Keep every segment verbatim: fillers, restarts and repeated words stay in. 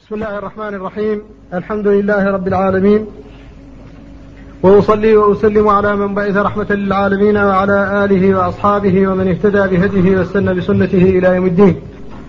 بسم الله الرحمن الرحيم. الحمد لله رب العالمين، وأصلي وأسلم على من بعث رحمة للعالمين وعلى آله وأصحابه ومن اهتدى بهديه واستنى بسنته إلى يوم الدين.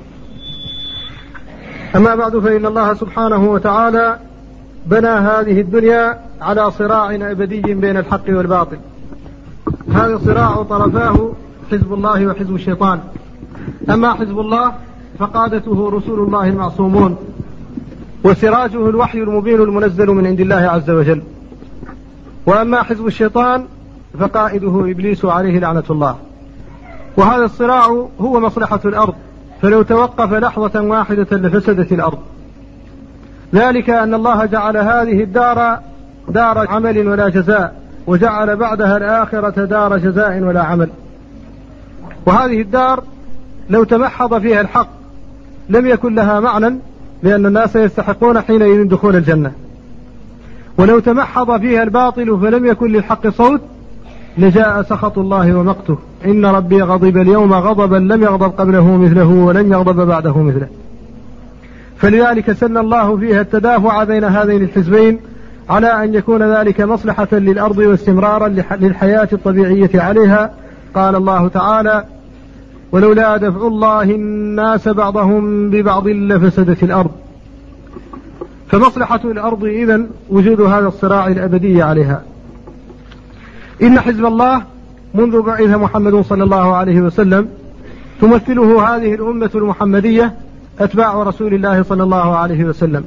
أما بعد، فإن الله سبحانه وتعالى بنى هذه الدنيا على صراع أبدي بين الحق والباطل. هذا الصراع طرفاه حزب الله وحزب الشيطان. أما حزب الله فقادته رسول الله المعصومون، وسراجه الوحي المبين المنزل من عند الله عز وجل. وأما حزب الشيطان فقائده إبليس عليه لعنة الله. وهذا الصراع هو مصلحة الأرض، فلو توقف لحظة واحدة لفسدت الأرض. ذلك أن الله جعل هذه الدار دار عمل ولا جزاء، وجعل بعدها الآخرة دار جزاء ولا عمل. وهذه الدار لو تمحض فيها الحق لم يكن لها معنى، لأن الناس يستحقون حينئذ دخول الجنة. ولو تمحض فيها الباطل فلم يكن للحق صوت لجاء سخط الله ومقته. إن ربي غضب اليوم غضبا لم يغضب قبله مثله ولن يغضب بعده مثله. فلذلك سن الله فيها التدافع بين هذين الحزبين، على أن يكون ذلك مصلحة للأرض واستمرارا للحياة الطبيعية عليها. قال الله تعالى: ولولا دفع الله الناس بعضهم ببعض لفسدت الأرض. فمصلحة الأرض إذن وجود هذا الصراع الأبدي عليها. إن حزب الله منذ بعث محمد صلى الله عليه وسلم تمثله هذه الأمة المحمدية أتباع رسول الله صلى الله عليه وسلم،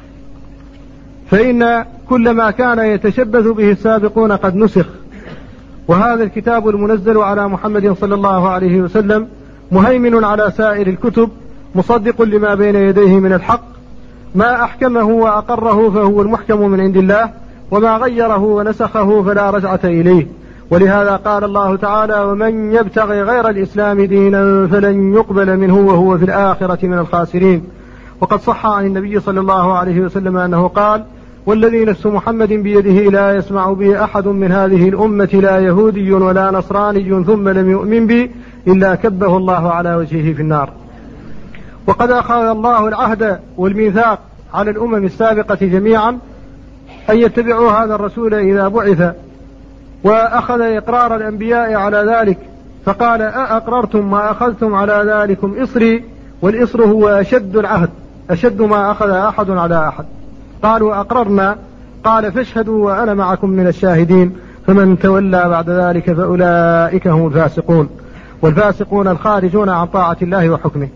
فإن كل ما كان يتشبث به السابقون قد نسخ. وهذا الكتاب المنزل على محمد صلى الله عليه وسلم مهيمن على سائر الكتب، مصدق لما بين يديه من الحق. ما أحكمه وأقره فهو المحكم من عند الله، وما غيره ونسخه فلا رجعة إليه. ولهذا قال الله تعالى: ومن يبتغي غير الإسلام دينا فلن يقبل منه وهو في الآخرة من الخاسرين. وقد صح عن النبي صلى الله عليه وسلم أنه قال: والذي نفس محمد بيده لا يسمع بي أحد من هذه الأمة لا يهودي ولا نصراني ثم لم يؤمن بي إلا كبه الله على وجهه في النار. وقد أخذ الله العهد والميثاق على الأمم السابقة جميعا أن يتبعوا هذا الرسول إذا بعث، وأخذ إقرار الأنبياء على ذلك، فقال: أأقررتم ما أخذتم على ذلكم إصري. والإصر هو أشد العهد، أشد ما أخذ أحد على أحد. قالوا: أقررنا. قال: فاشهدوا وأنا معكم من الشاهدين. فمن تولى بعد ذلك فأولئك هم الفاسقون، والفاسقون الخارجون عن طاعة الله وحكمه.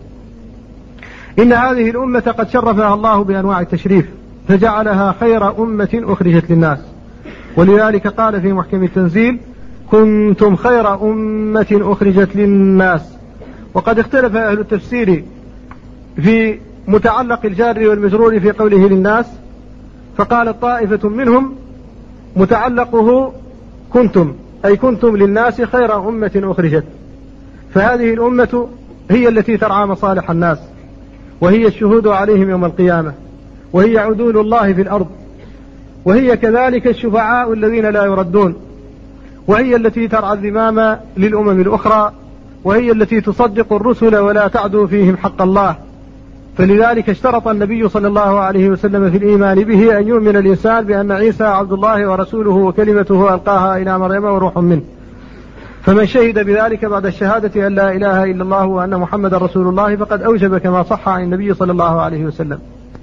إن هذه الأمة قد شرفها الله بأنواع التشريف، فجعلها خير أمة أخرجت للناس. ولذلك قال في محكم التنزيل: كنتم خير أمة أخرجت للناس. وقد اختلف أهل التفسير في متعلق الجار والمجرور في قوله للناس، فقال طائفة منهم متعلقه كنتم، أي كنتم للناس خير أمة أخرجت. فهذه الأمة هي التي ترعى مصالح الناس، وهي الشهود عليهم يوم القيامة، وهي عدول الله في الأرض، وهي كذلك الشفعاء الذين لا يردون، وهي التي ترعى الذمام للأمم الأخرى، وهي التي تصدق الرسل ولا تعدو فيهم حق الله. فلذلك اشترط النبي صلى الله عليه وسلم في الإيمان به أن يؤمن الإنسان بأن عيسى عبد الله ورسوله وكلمته ألقاها إلى مريم وروح منه. فمن شهد بذلك بعد الشهادة أن لا إله إلا الله وأن محمد رسول الله فقد أوجب كما صح عن النبي صلى الله عليه وسلم.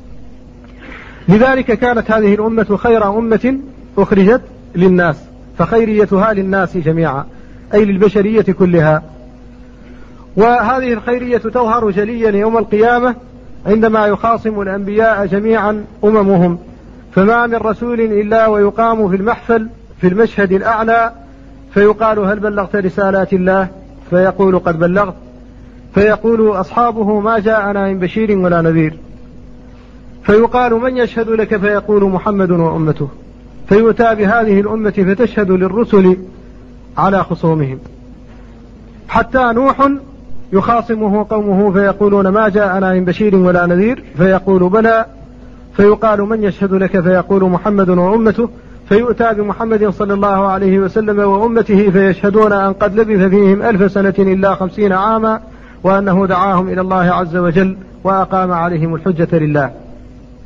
لذلك كانت هذه الأمة خير أمة أخرجت للناس، فخيريتها للناس جميعا، أي للبشرية كلها. وهذه الخيرية تظهر جليا يوم القيامة عندما يخاصم الأنبياء جميعا أممهم، فما من رسول إلا ويقام في المحفل في المشهد الأعلى، فيقال: هل بلغت رسالات الله؟ فيقول: قد بلغت. فيقول أصحابه: ما جاءنا من بشير ولا نذير. فيقال: من يشهد لك؟ فيقول: محمد وأمته. فيؤتى بهذه الأمة فتشهد للرسل على خصومهم، حتى نوح يخاصمه قومه فيقولون: ما جاءنا من بشير ولا نذير. فيقول: بلى. فيقال: من يشهد لك؟ فيقول: محمد وأمته. فيؤتى بمحمد صلى الله عليه وسلم وأمته فيشهدون أن قد لبث فيهم ألف سنة إلا خمسين عاما، وأنه دعاهم إلى الله عز وجل وأقام عليهم الحجة لله.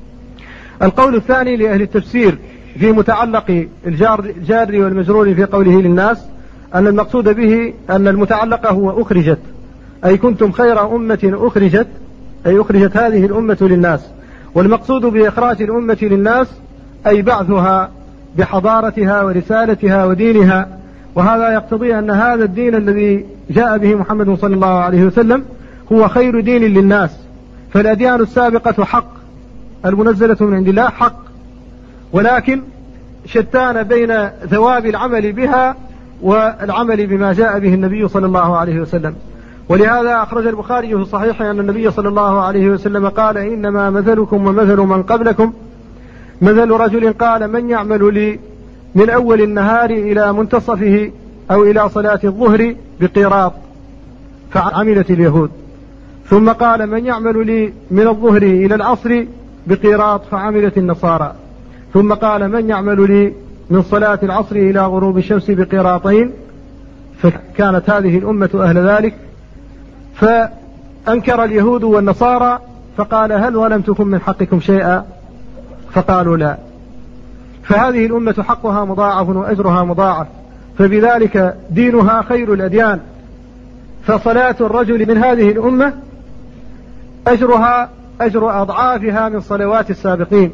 القول الثاني لأهل التفسير في متعلق الجار, الجار والمجرور في قوله للناس أن المقصود به أن المتعلق هو أخرجت، أي كنتم خير أمة أخرجت، أي أخرجت هذه الأمة للناس. والمقصود بإخراج الأمة للناس أي بعثها بحضارتها ورسالتها ودينها. وهذا يقتضي أن هذا الدين الذي جاء به محمد صلى الله عليه وسلم هو خير دين للناس. فالأديان السابقة حق، المنزلة من عند الله حق، ولكن شتان بين ثواب العمل بها والعمل بما جاء به النبي صلى الله عليه وسلم. ولهذا أخرج البخاري في صحيحه أن النبي صلى الله عليه وسلم قال: إنما مثلكم ومثل من قبلكم مثل رجل قال: من يعمل لي من أول النهار إلى منتصفه أو إلى صلاة الظهر بقيراط، فعملت اليهود. ثم قال: من يعمل لي من الظهر إلى العصر بقيراط، فعملت النصارى. ثم قال: من يعمل لي من صلاة العصر إلى غروب الشمس بقيراطين، فكانت هذه الأمة أهل ذلك. فأنكر اليهود والنصارى فقال: هل ظلمتكم من حقكم شيئا؟ فقالوا لا. فهذه الأمة حقها مضاعف وأجرها مضاعف، فبذلك دينها خير الأديان. فصلاة الرجل من هذه الأمة أجرها أجر أضعافها من صلوات السابقين.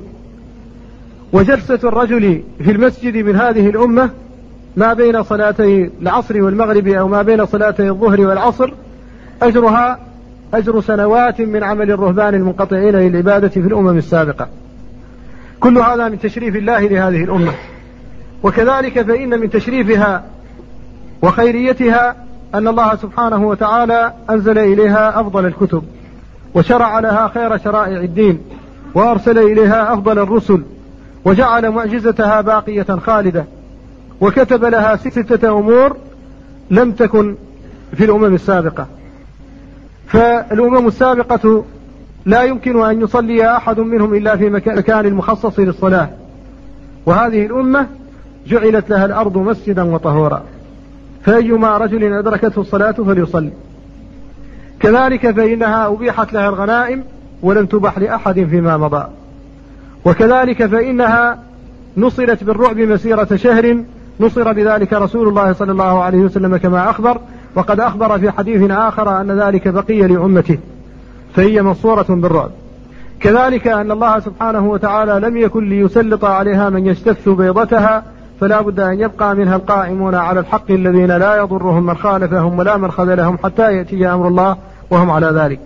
وجلسة الرجل في المسجد من هذه الأمة ما بين صلاتي العصر والمغرب أو ما بين صلاتي الظهر والعصر أجرها أجر سنوات من عمل الرهبان المنقطعين للعبادة في الأمم السابقة. كل هذا من تشريف الله لهذه الأمة. وكذلك فإن من تشريفها وخيريتها أن الله سبحانه وتعالى أنزل إليها أفضل الكتب، وشرع لها خير شرائع الدين، وأرسل إليها أفضل الرسل، وجعل معجزتها باقية خالدة، وكتب لها ستة أمور لم تكن في الأمم السابقة. فالأمم السابقة لا يمكن أن يصلي أحد منهم إلا في مكان مخصص للصلاة، وهذه الأمة جعلت لها الأرض مسجدا وطهورا، فأيما رجل أدركته الصلاة فليصلي. كذلك فإنها أبيحت لها الغنائم ولم تبح لأحد فيما مضى. وكذلك فإنها نصرت بالرعب مسيرة شهر، نصر بذلك رسول الله صلى الله عليه وسلم كما أخبر، وقد أخبر في حديث آخر أن ذلك بقي لأمته، فهي منصورة بالرعب. كذلك أن الله سبحانه وتعالى لم يكن ليسلط عليها من يجتث بيضتها، فلا بد أن يبقى منها القائمون على الحق الذين لا يضرهم من خالفهم ولا من خذلهم حتى يأتي أمر الله وهم على ذلك.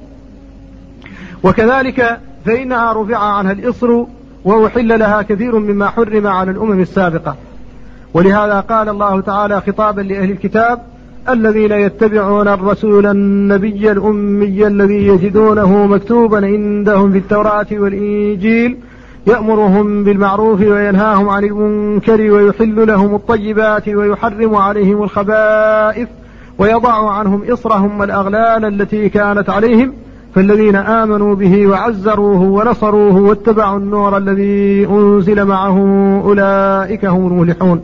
وكذلك فإنها رفع عنها الإصر وأحل لها كثير مما حرم على الأمم السابقة. ولهذا قال الله تعالى خطابا لأهل الكتاب: الذين يتبعون الرسول النبي الأمي الذي يجدونه مكتوبا عندهم في التوراة والإنجيل يأمرهم بالمعروف وينهاهم عن المنكر ويحل لهم الطيبات ويحرم عليهم الخبائث ويضع عنهم إصرهم والأغلال التي كانت عليهم، فالذين آمنوا به وعزروه ونصروه واتبعوا النور الذي أنزل معه أولئك هم المفلحون.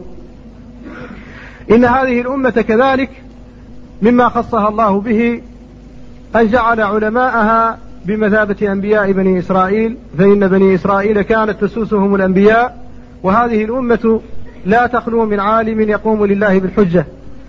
إن هذه الأمة كذلك مما خصها الله به أن جعل علماءها بمثابة أنبياء بني إسرائيل، فإن بني إسرائيل كانت تسوسهم الأنبياء، وهذه الأمة لا تخلو من عالم يقوم لله بالحجة،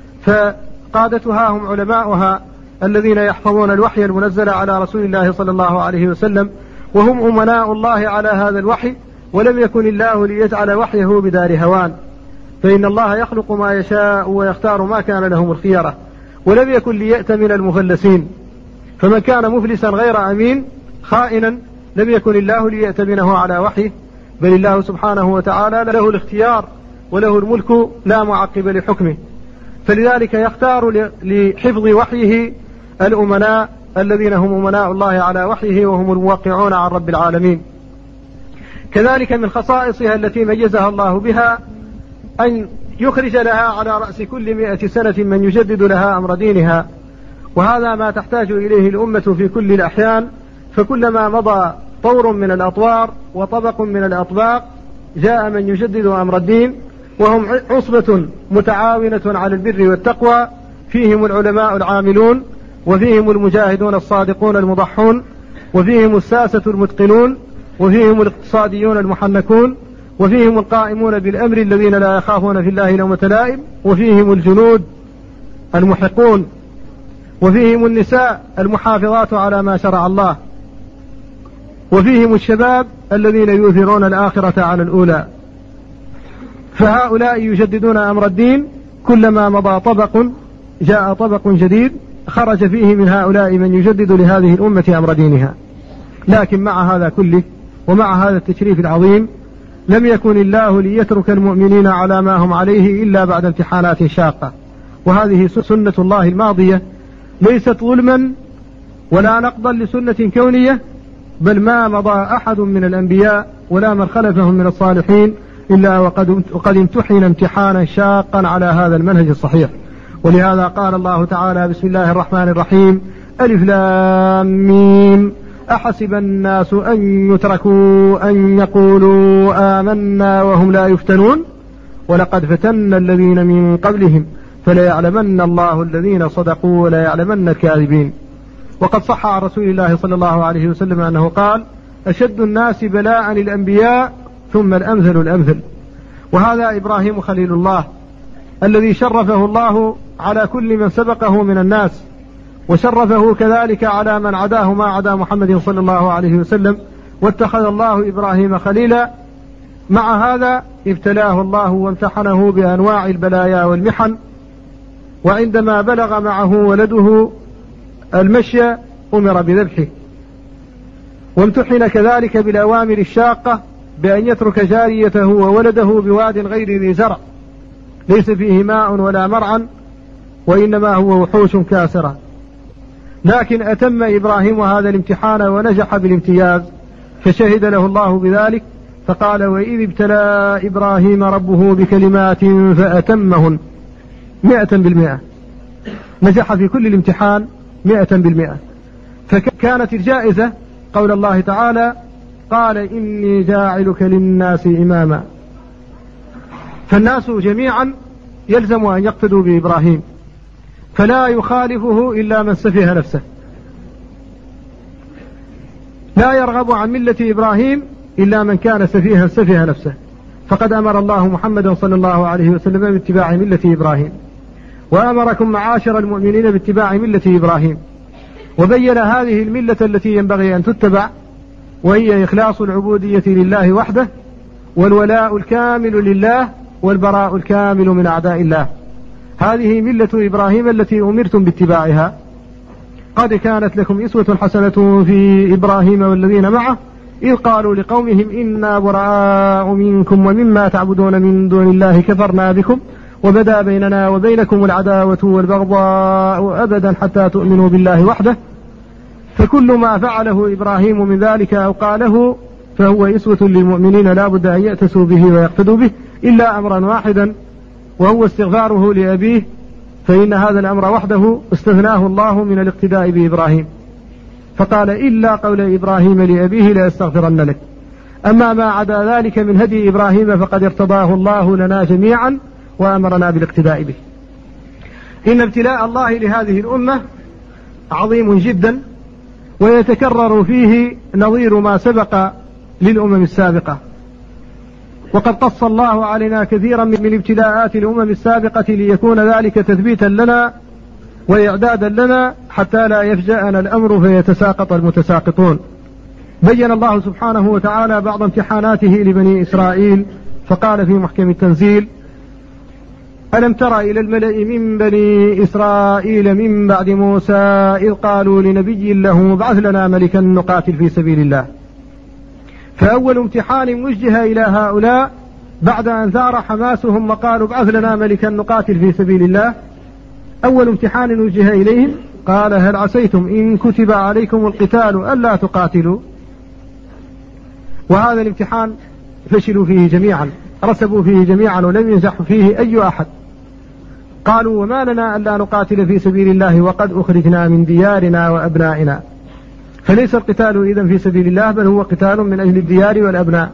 فقادتها هم علماؤها الذين يحفظون الوحي المنزل على رسول الله صلى الله عليه وسلم، وهم أمناء الله على هذا الوحي، ولم يكن الله ليجعل وحيه بدار هوان، فإن الله يخلق ما يشاء ويختار ما كان لهم الخيرة، ولم يكن ليأتمن المفلسين، فمن كان مفلسا غير أمين خائنا لم يكن الله ليأتمنه على وحيه، بل الله سبحانه وتعالى له الاختيار وله الملك لا معقب لحكمه، فلذلك يختار لحفظ وحيه الأمناء الذين هم أمناء الله على وحيه وهم الموقعون عن رب العالمين. كذلك من خصائصها التي ميزها الله بها أن يخرج لها على رأس كل مئة سنة من يجدد لها أمر دينها، وهذا ما تحتاج إليه الأمة في كل الأحيان، فكلما مضى طور من الأطوار وطبق من الأطباق جاء من يجدد أمر الدين، وهم عصبة متعاونة على البر والتقوى، فيهم العلماء العاملون، وفيهم المجاهدون الصادقون المضحون، وفيهم الساسة المتقنون، وفيهم الاقتصاديون المحنكون، وفيهم القائمون بالأمر الذين لا يخافون في الله لومة لائم، وفيهم الجنود المحقون، وفيهم النساء المحافظات على ما شرع الله، وفيهم الشباب الذين يؤثرون الآخرة على الأولى. فهؤلاء يجددون أمر الدين، كلما مضى طبق جاء طبق جديد خرج فيه من هؤلاء من يجدد لهذه الأمة أمر دينها. لكن مع هذا كله ومع هذا التشريف العظيم لم يكن الله ليترك المؤمنين على ما هم عليه إلا بعد امتحانات شاقة، وهذه سنة الله الماضية ليست ظلما ولا نقضا لسنة كونية، بل ما مضى أحد من الأنبياء ولا من خلفهم من الصالحين إلا وقد, وقد امتحن امتحانا شاقا على هذا المنهج الصحيح. ولهذا قال الله تعالى: بسم الله الرحمن الرحيم: ألف لام ميم أحسب الناس أن يتركوا أن يقولوا آمنا وهم لا يفتنون ولقد فتنا الذين من قبلهم فليعلمن الله الذين صدقوا وليعلمن الكاذبين. وقد صح عن رسول الله صلى الله عليه وسلم أنه قال: أشد الناس بلاء الأنبياء ثم الأمثل الأمثل. وهذا إبراهيم خليل الله الذي شرفه الله على كل من سبقه من الناس، وشرفه كذلك على من عداه ما عدا محمد صلى الله عليه وسلم، واتخذ الله إبراهيم خليلا. مع هذا ابتلاه الله وامتحنه بأنواع البلايا والمحن، وعندما بلغ معه ولده المشي أمر بذبحه، وامتحن كذلك بالأوامر الشاقة بأن يترك جاريته وولده بواد غير ذي زرع ليس فيه ماء ولا مرعى، وإنما هو وحوش كاسرة. لكن أتم إبراهيم هذا الامتحان ونجح بالامتياز، فشهد له الله بذلك فقال: وإذ ابتلى إبراهيم ربه بكلمات فأتمهن. مئة بالمئة نجح في كل الامتحان مئة بالمئة. فكانت الجائزة قول الله تعالى: قال إني جاعلك للناس إماما. فالناس جميعا يلزم أن يقتدوا بإبراهيم، فلا يخالفه إلا من سفه نفسه، لا يرغب عن ملة إبراهيم إلا من كان سفيها سفه نفسه. فقد أمر الله محمدا صلى الله عليه وسلم باتباع ملة إبراهيم، وأمركم معاشر المؤمنين باتباع ملة إبراهيم، وبين هذه الملة التي ينبغي أن تتبع، وهي إخلاص العبودية لله وحده، والولاء الكامل لله، والبراء الكامل من أعداء الله. هذه ملة إبراهيم التي أمرتم باتباعها. قد كانت لكم أسوة حسنة في إبراهيم والذين معه إذ قالوا لقومهم إنا براء منكم ومما تعبدون من دون الله كفرنا بكم وبدا بيننا وبينكم العداوة والبغضاء أبدا حتى تؤمنوا بالله وحده. فكل ما فعله إبراهيم من ذلك أو قاله فهو أسوة للمؤمنين لا بد أن يأتسوا به ويقتدوا به، إلا أمرا واحدا وهو استغفاره لأبيه، فإن هذا الأمر وحده استثناه الله من الاقتداء بإبراهيم، فقال: إلا قول إبراهيم لأبيه لأستغفرن لك. أما ما عدا ذلك من هدي إبراهيم فقد ارتضاه الله لنا جميعا وأمرنا بالاقتداء به. إن ابتلاء الله لهذه الأمة عظيم جدا، ويتكرر فيه نظير ما سبق للأمم السابقة. وقد قص الله علينا كثيرا من ابتلاءات الأمم السابقة ليكون ذلك تثبيتا لنا وإعدادا لنا حتى لا يفجأنا الأمر فيتساقط المتساقطون. بين الله سبحانه وتعالى بعض امتحاناته لبني إسرائيل فقال في محكم التنزيل: ألم تر إلى الملأ من بني إسرائيل من بعد موسى إذ قالوا لنبي له ابعث لنا ملكا نقاتل في سبيل الله. فأول امتحان وجه إلى هؤلاء بعد أن ثار حماسهم وقالوا ابعث لنا ملكا نقاتل في سبيل الله، أول امتحان وجه إليهم قال: هل عسيتم إن كتب عليكم القتال ألا تقاتلوا؟ وهذا الامتحان فشلوا فيه جميعا، رسبوا فيه جميعا ولم ينجح فيه أي أحد. قالوا: وما لنا ألا نقاتل في سبيل الله وقد أخرجنا من ديارنا وأبنائنا. فليس القتال إذن في سبيل الله، بل هو قتال من أجل الديار والأبناء،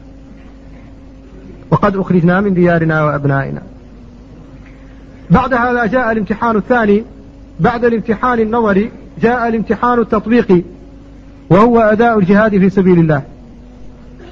وقد أخرجنا من ديارنا وأبنائنا. بعد هذا جاء الامتحان الثاني، بعد الامتحان النظري جاء الامتحان التطبيقي، وهو أداء الجهاد في سبيل الله.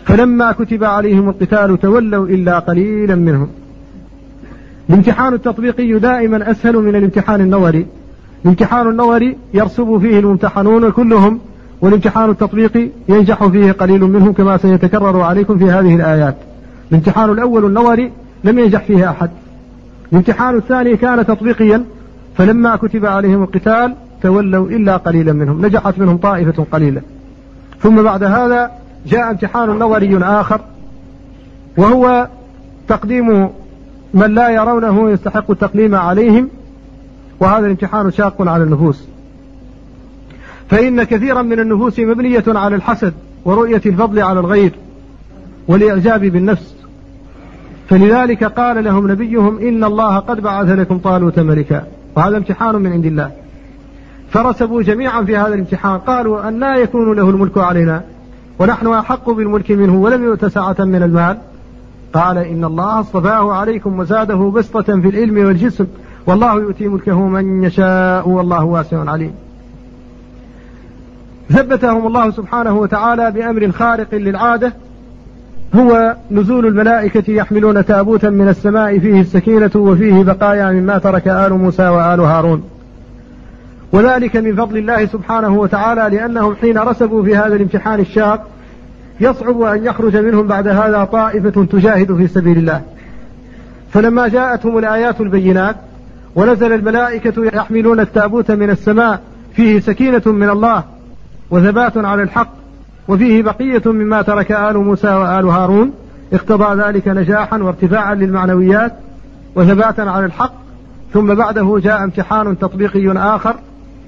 فلما كتب عليهم القتال تولوا إلا قليلا منهم. الامتحان التطبيقي دائما أسهل من الامتحان النظري. الامتحان النظري يرسب فيه الممتحنون كلهم، والامتحان التطبيقي ينجح فيه قليل منهم كما سيتكرر عليكم في هذه الآيات. الامتحان الأول النظري لم ينجح فيه أحد. الامتحان الثاني كان تطبيقيا، فلما كتب عليهم القتال تولوا إلا قليلا منهم، نجحت منهم طائفة قليلة. ثم بعد هذا جاء امتحان نظري آخر، وهو تقديم من لا يرونه يستحق التقديم عليهم، وهذا الامتحان شاق على النفوس، فإن كثيرا من النفوس مبنية على الحسد ورؤية الفضل على الغير والإعجاب بالنفس، فلذلك قال لهم نبيهم إن الله قد بعث لكم طالوت ملكا، وهذا امتحان من عند الله. فرسبوا جميعا في هذا الامتحان، قالوا أن لا يكون له الملك علينا ونحن أحق بالملك منه ولم يؤت سعة من المال. قال إن الله اصطفاه عليكم وزاده بسطة في العلم والجسم والله يؤتي ملكه من يشاء والله واسع عليم. ثبتهم الله سبحانه وتعالى بأمر خارق للعادة، هو نزول الملائكة يحملون تابوتا من السماء فيه السكينة وفيه بقايا مما ترك آل موسى وآل هارون، وذلك من فضل الله سبحانه وتعالى، لأنهم حين رسبوا في هذا الامتحان الشاق يصعب أن يخرج منهم بعد هذا طائفة تجاهد في سبيل الله. فلما جاءتهم الآيات البينات ونزل الملائكة يحملون التابوت من السماء فيه سكينة من الله وثبات على الحق وفيه بقية مما ترك آل موسى وآل هارون، اقتضى ذلك نجاحا وارتفاعا للمعنويات وثباتا على الحق. ثم بعده جاء امتحان تطبيقي آخر،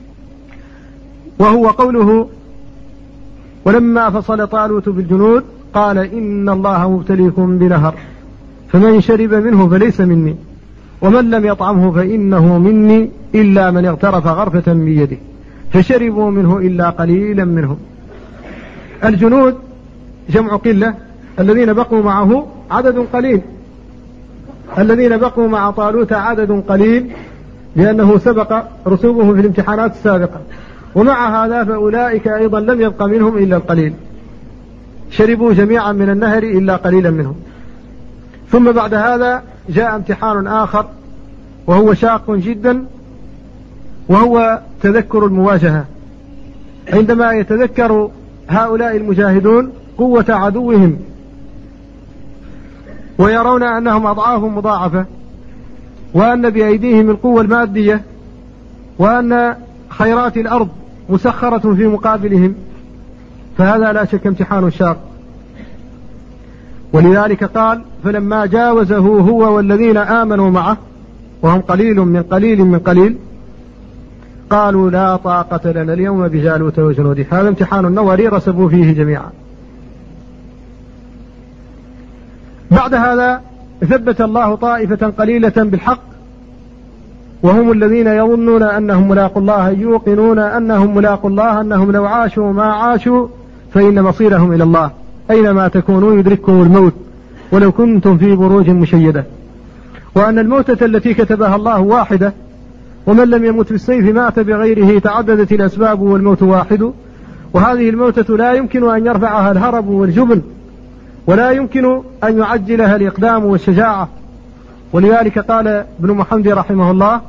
وهو قوله ولما فصل طالوت بالجنود قال إن الله مبتليكم بنهر فمن شرب منه فليس مني ومن لم يطعمه فإنه مني إلا من اغترف غرفة بيده فشربوا منه إلا قليلا منهم. الجنود جمع قلة، الذين بقوا معه عدد قليل، الذين بقوا مع طالوت عدد قليل لأنه سبق رسوبه في الامتحانات السابقة، ومع هذا فأولئك أيضا لم يبق منهم إلا القليل، شربوا جميعا من النهر إلا قليلا منهم. ثم بعد هذا جاء امتحان آخر وهو شاق جدا، وهو تذكر المواجهة، عندما يتذكر هؤلاء المجاهدون قوة عدوهم ويرون أنهم أضعاف مضاعفة، وأن بأيديهم القوة المادية، وأن خيرات الأرض مسخرة في مقابلهم، فهذا لا شك امتحان شاق. ولذلك قال فلما جاوزه هو والذين آمنوا معه وهم قليل من قليل من قليل قالوا لا طاقة لنا اليوم بجالوت وجنوده. هذا امتحان النظري رسبوا فيه جميعا. بعد هذا ثبت الله طائفة قليلة بالحق، وهم الذين يظنون أنهم ملاقوا الله، يوقنون أنهم ملاقوا الله، أنهم لو عاشوا ما عاشوا فإن مصيرهم إلى الله، أينما تكونوا يدرككم الموت ولو كنتم في بروج مشيدة، وأن الموتة التي كتبها الله واحدة، ومن لم يمت بالسيف مات بغيره، تعددت الأسباب والموت واحد، وهذه الموتة لا يمكن أن يرفعها الهرب والجبن، ولا يمكن أن يعجلها الإقدام والشجاعة. ولذلك قال ابن محمد رحمه الله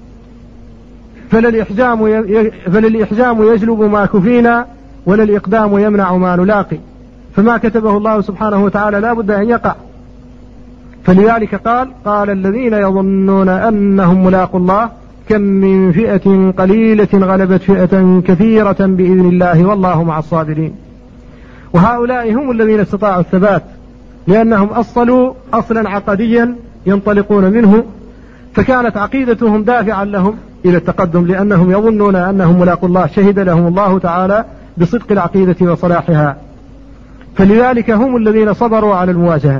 فللإحجام يجلب ما كفينا ولا الإقدام يمنع ما نلاقي، فما كتبه الله سبحانه وتعالى لا بد أن يقع. فلذلك قال قال الذين يظنون أنهم ملاقوا الله كم من فئة قليلة غلبت فئة كثيرة بإذن الله والله مع الصابرين. وهؤلاء هم الذين استطاعوا الثبات، لأنهم أصلوا أصلا عقديا ينطلقون منه، فكانت عقيدتهم دافعا لهم إلى التقدم، لأنهم يظنون أنهم ملاقوا الله، شهد لهم الله تعالى بصدق العقيدة وصلاحها، فلذلك هم الذين صبروا على المواجهة.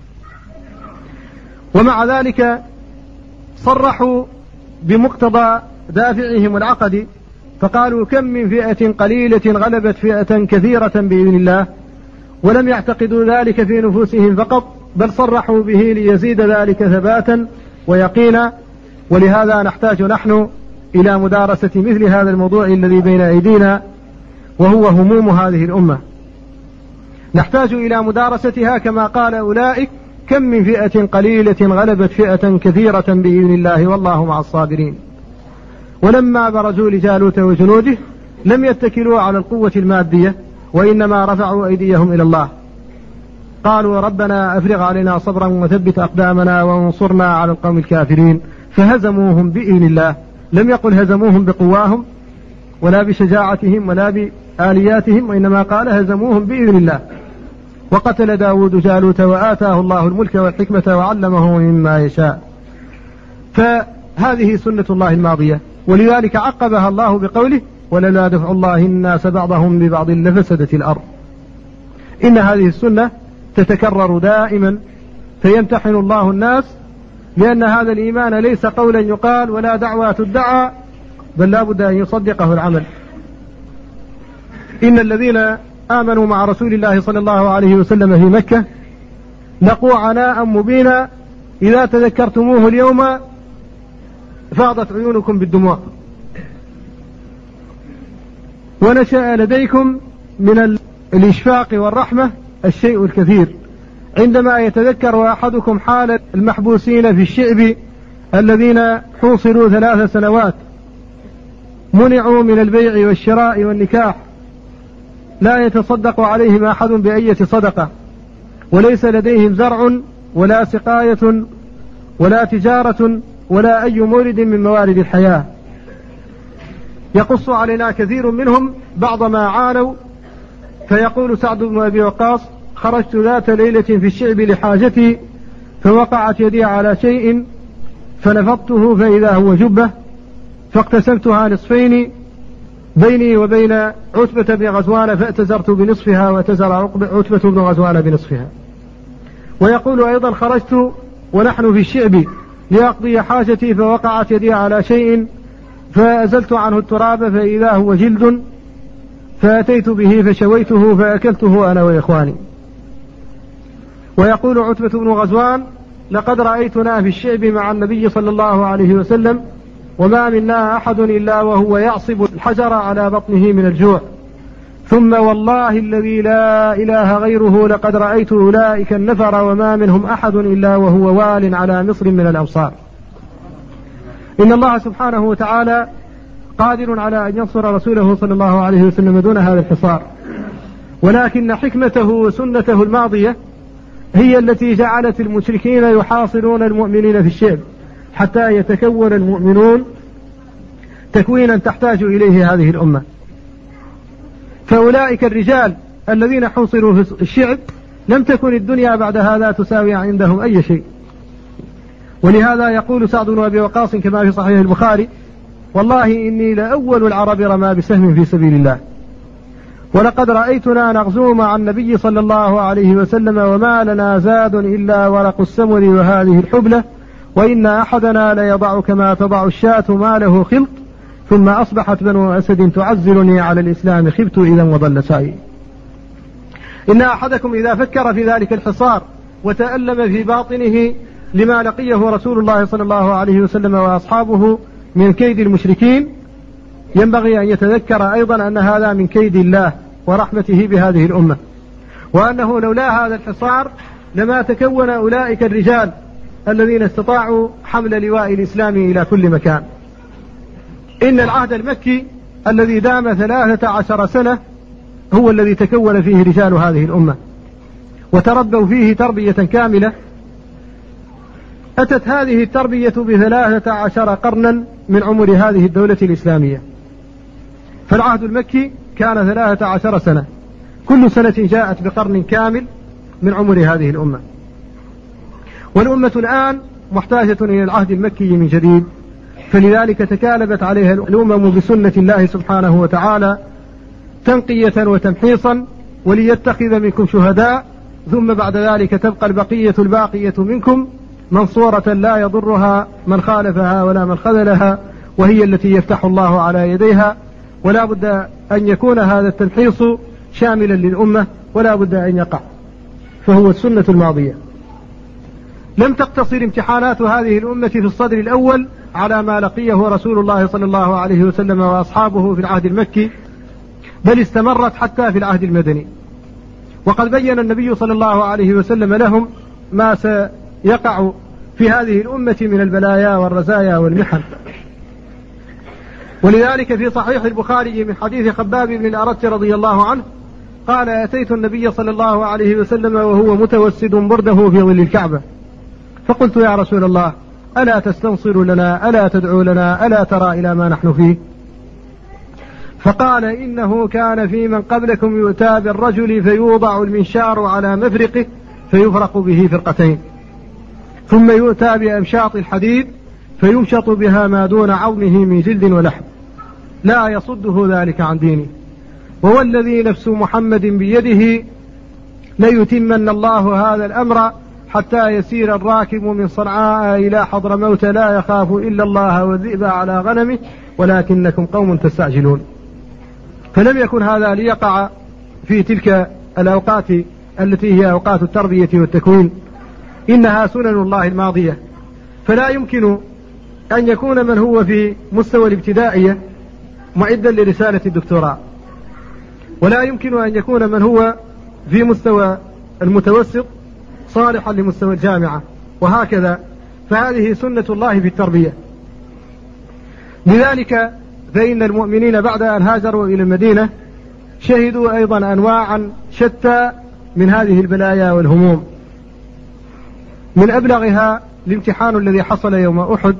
ومع ذلك صرحوا بمقتضى دافعهم العقدي، فقالوا كم من فئة قليلة غلبت فئة كثيرة بإذن الله، ولم يعتقدوا ذلك في نفوسهم فقط، بل صرحوا به ليزيد ذلك ثباتا ويقينا. ولهذا نحتاج نحن إلى مدارسة مثل هذا الموضوع الذي بين أيدينا، وهو هموم هذه الأمة. نحتاج إلى مدارستها كما قال أولئك: كم من فئة قليلة غلبت فئة كثيرة بإذن الله والله مع الصابرين. ولما برزوا لجالوت وجنوده لم يتكلوا على القوة المادية، وإنما رفعوا أيديهم إلى الله، قالوا: ربنا أفرغ علينا صبرا وثبت أقدامنا وانصرنا على القوم الكافرين، فهزموهم بإذن الله. لم يقل هزموهم بقواهم ولا بشجاعتهم ولا بآلياتهم، وإنما قال هزموهم بإذن الله. وقتل داود جالوت وآتاه الله الملك والحكمة وعلمه مما يشاء. فهذه سنة الله الماضية، ولذلك عقبها الله بقوله: ولولا دفع الله الناس بعضهم ببعض لفسدت الأرض. إن هذه السنة تتكرر دائما، فيمتحن الله الناس، لأن هذا الإيمان ليس قولا يقال ولا دعوة تدعى، بل لا بد أن يصدقه العمل. إن الذين آمنوا مع رسول الله صلى الله عليه وسلم في مكة لقوا عناء مبينا إذا تذكرتموه اليوم فاضت عيونكم بالدموع. ونشأ لديكم من الإشفاق والرحمة الشيء الكثير عندما يتذكر أحدكم حال المحبوسين في الشعب الذين حوصروا ثلاث سنوات، منعوا من البيع والشراء والنكاح، لا يتصدق عليهم أحد بأية صدقة، وليس لديهم زرع ولا سقاية ولا تجارة ولا أي مورد من موارد الحياة. يقص علينا كثير منهم بعض ما عانوا، فيقول سعد بن أبي وقاص: خرجت ذات ليلة في الشعب لحاجتي، فوقعت يدي على شيء فنفضته فإذا هو جبة، فاقتسمتها نصفين بيني وبين عتبة بن غزوان، فاعتزرت بنصفها واعتزر عتبة بن غزوان بنصفها. ويقول أيضا: خرجت ونحن في الشعب لأقضي حاجتي، فوقعت يدي على شيء فأزلت عنه التراب فإذا هو جلد، فأتيت به فشويته فأكلته أنا وإخواني. ويقول عتبة بن غزوان: لقد رأيتنا في الشعب مع النبي صلى الله عليه وسلم، وما منا أحد إلا وهو يعصب الحجر على بطنه من الجوع، ثم والله الذي لا إله غيره لقد رأيت أولئك النفر وما منهم أحد إلا وهو وال على مصر من الأمصار. إن الله سبحانه وتعالى قادر على أن ينصر رسوله صلى الله عليه وسلم دون هذا الحصار، ولكن حكمته وسنته الماضية هي التي جعلت المشركين يحاصرون المؤمنين في الشعب حتى يتكون المؤمنون تكوينا تحتاج إليه هذه الأمة. فأولئك الرجال الذين حوصروا في الشعب لم تكن الدنيا بعد هذا تساوي عندهم أي شيء. ولهذا يقول سعد بن أبي وقاص كما في صحيح البخاري: والله إني لأول العرب رمى بسهم في سبيل الله، ولقد رأيتنا نغزو مع النبي صلى الله عليه وسلم وما لنا زاد إلا ورق السمر وهذه الحبلة، وإن أحدنا ليضع كما تضع الشاة ما له خلط، ثم أصبحت بنو أسد تعزلني على الإسلام، خبت إذا وضل سعي. إن أحدكم إذا فكر في ذلك الحصار وتألم في باطنه لما لقيه رسول الله صلى الله عليه وسلم وأصحابه من كيد المشركين، ينبغي أن يتذكر أيضا أن هذا من كيد الله ورحمته بهذه الأمة، وأنه لولا هذا الحصار لما تكون أولئك الرجال الذين استطاعوا حمل لواء الإسلام إلى كل مكان. إن العهد المكي الذي دام ثلاثة عشر سنة هو الذي تكون فيه رجال هذه الأمة وتربوا فيه تربية كاملة. أتت هذه التربية بثلاثة عشر قرنا من عمر هذه الدولة الإسلامية. فالعهد المكي كان ثلاثة عشر سنة، كل سنة جاءت بقرن كامل من عمر هذه الأمة. والأمة الآن محتاجة إلى العهد المكي من جديد، فلذلك تكالبت عليها الأمم بسنة الله سبحانه وتعالى تنقية وتمحيصا، وليتخذ منكم شهداء، ثم بعد ذلك تبقى البقية الباقية منكم منصورة لا يضرها من خالفها ولا من خذلها، وهي التي يفتح الله على يديها. ولا بد أن يكون هذا التمحيص شاملا للأمة، ولا بد أن يقع، فهو السنة الماضية. لم تقتصر امتحانات هذه الأمة في الصدر الأول على ما لقيه رسول الله صلى الله عليه وسلم وأصحابه في العهد المكي، بل استمرت حتى في العهد المدني. وقد بين النبي صلى الله عليه وسلم لهم ما سيقع في هذه الأمة من البلايا والرزايا والمحن. ولذلك في صحيح البخاري من حديث خباب بن الأرت رضي الله عنه قال: أتيت النبي صلى الله عليه وسلم وهو متوسد برده في ظل الكعبة، فقلت: يا رسول الله، ألا تستنصر لنا؟ ألا تدعو لنا؟ ألا ترى إلى ما نحن فيه؟ فقال: إنه كان في من قبلكم يؤتى بالرجل فيوضع المنشار على مفرقه فيفرق به فرقتين، ثم يؤتى بأمشاط الحديد فيمشط بها ما دون عظمه من جلد ولحم، لا يصده ذلك عن دينه، ووالذي نفس محمد بيده ليتمن الله هذا الأمر حتى يسير الراكب من صنعاء إلى حضرموت لا يخاف إلا الله والذئب على غنمه ولكنكم قوم تستعجلون. فلم يكن هذا ليقع في تلك الأوقات التي هي أوقات التربية والتكوين، إنها سنن الله الماضية، فلا يمكن أن يكون من هو في مستوى الابتدائية معدا لرسالة الدكتوراه، ولا يمكن أن يكون من هو في مستوى المتوسط صالحا لمستوى الجامعة، وهكذا، فهذه سنة الله في التربية. لذلك فإن المؤمنين بعد أن هاجروا إلى المدينة شهدوا أيضا أنواعا شتى من هذه البلايا والهموم، من أبلغها الامتحان الذي حصل يوم أحد،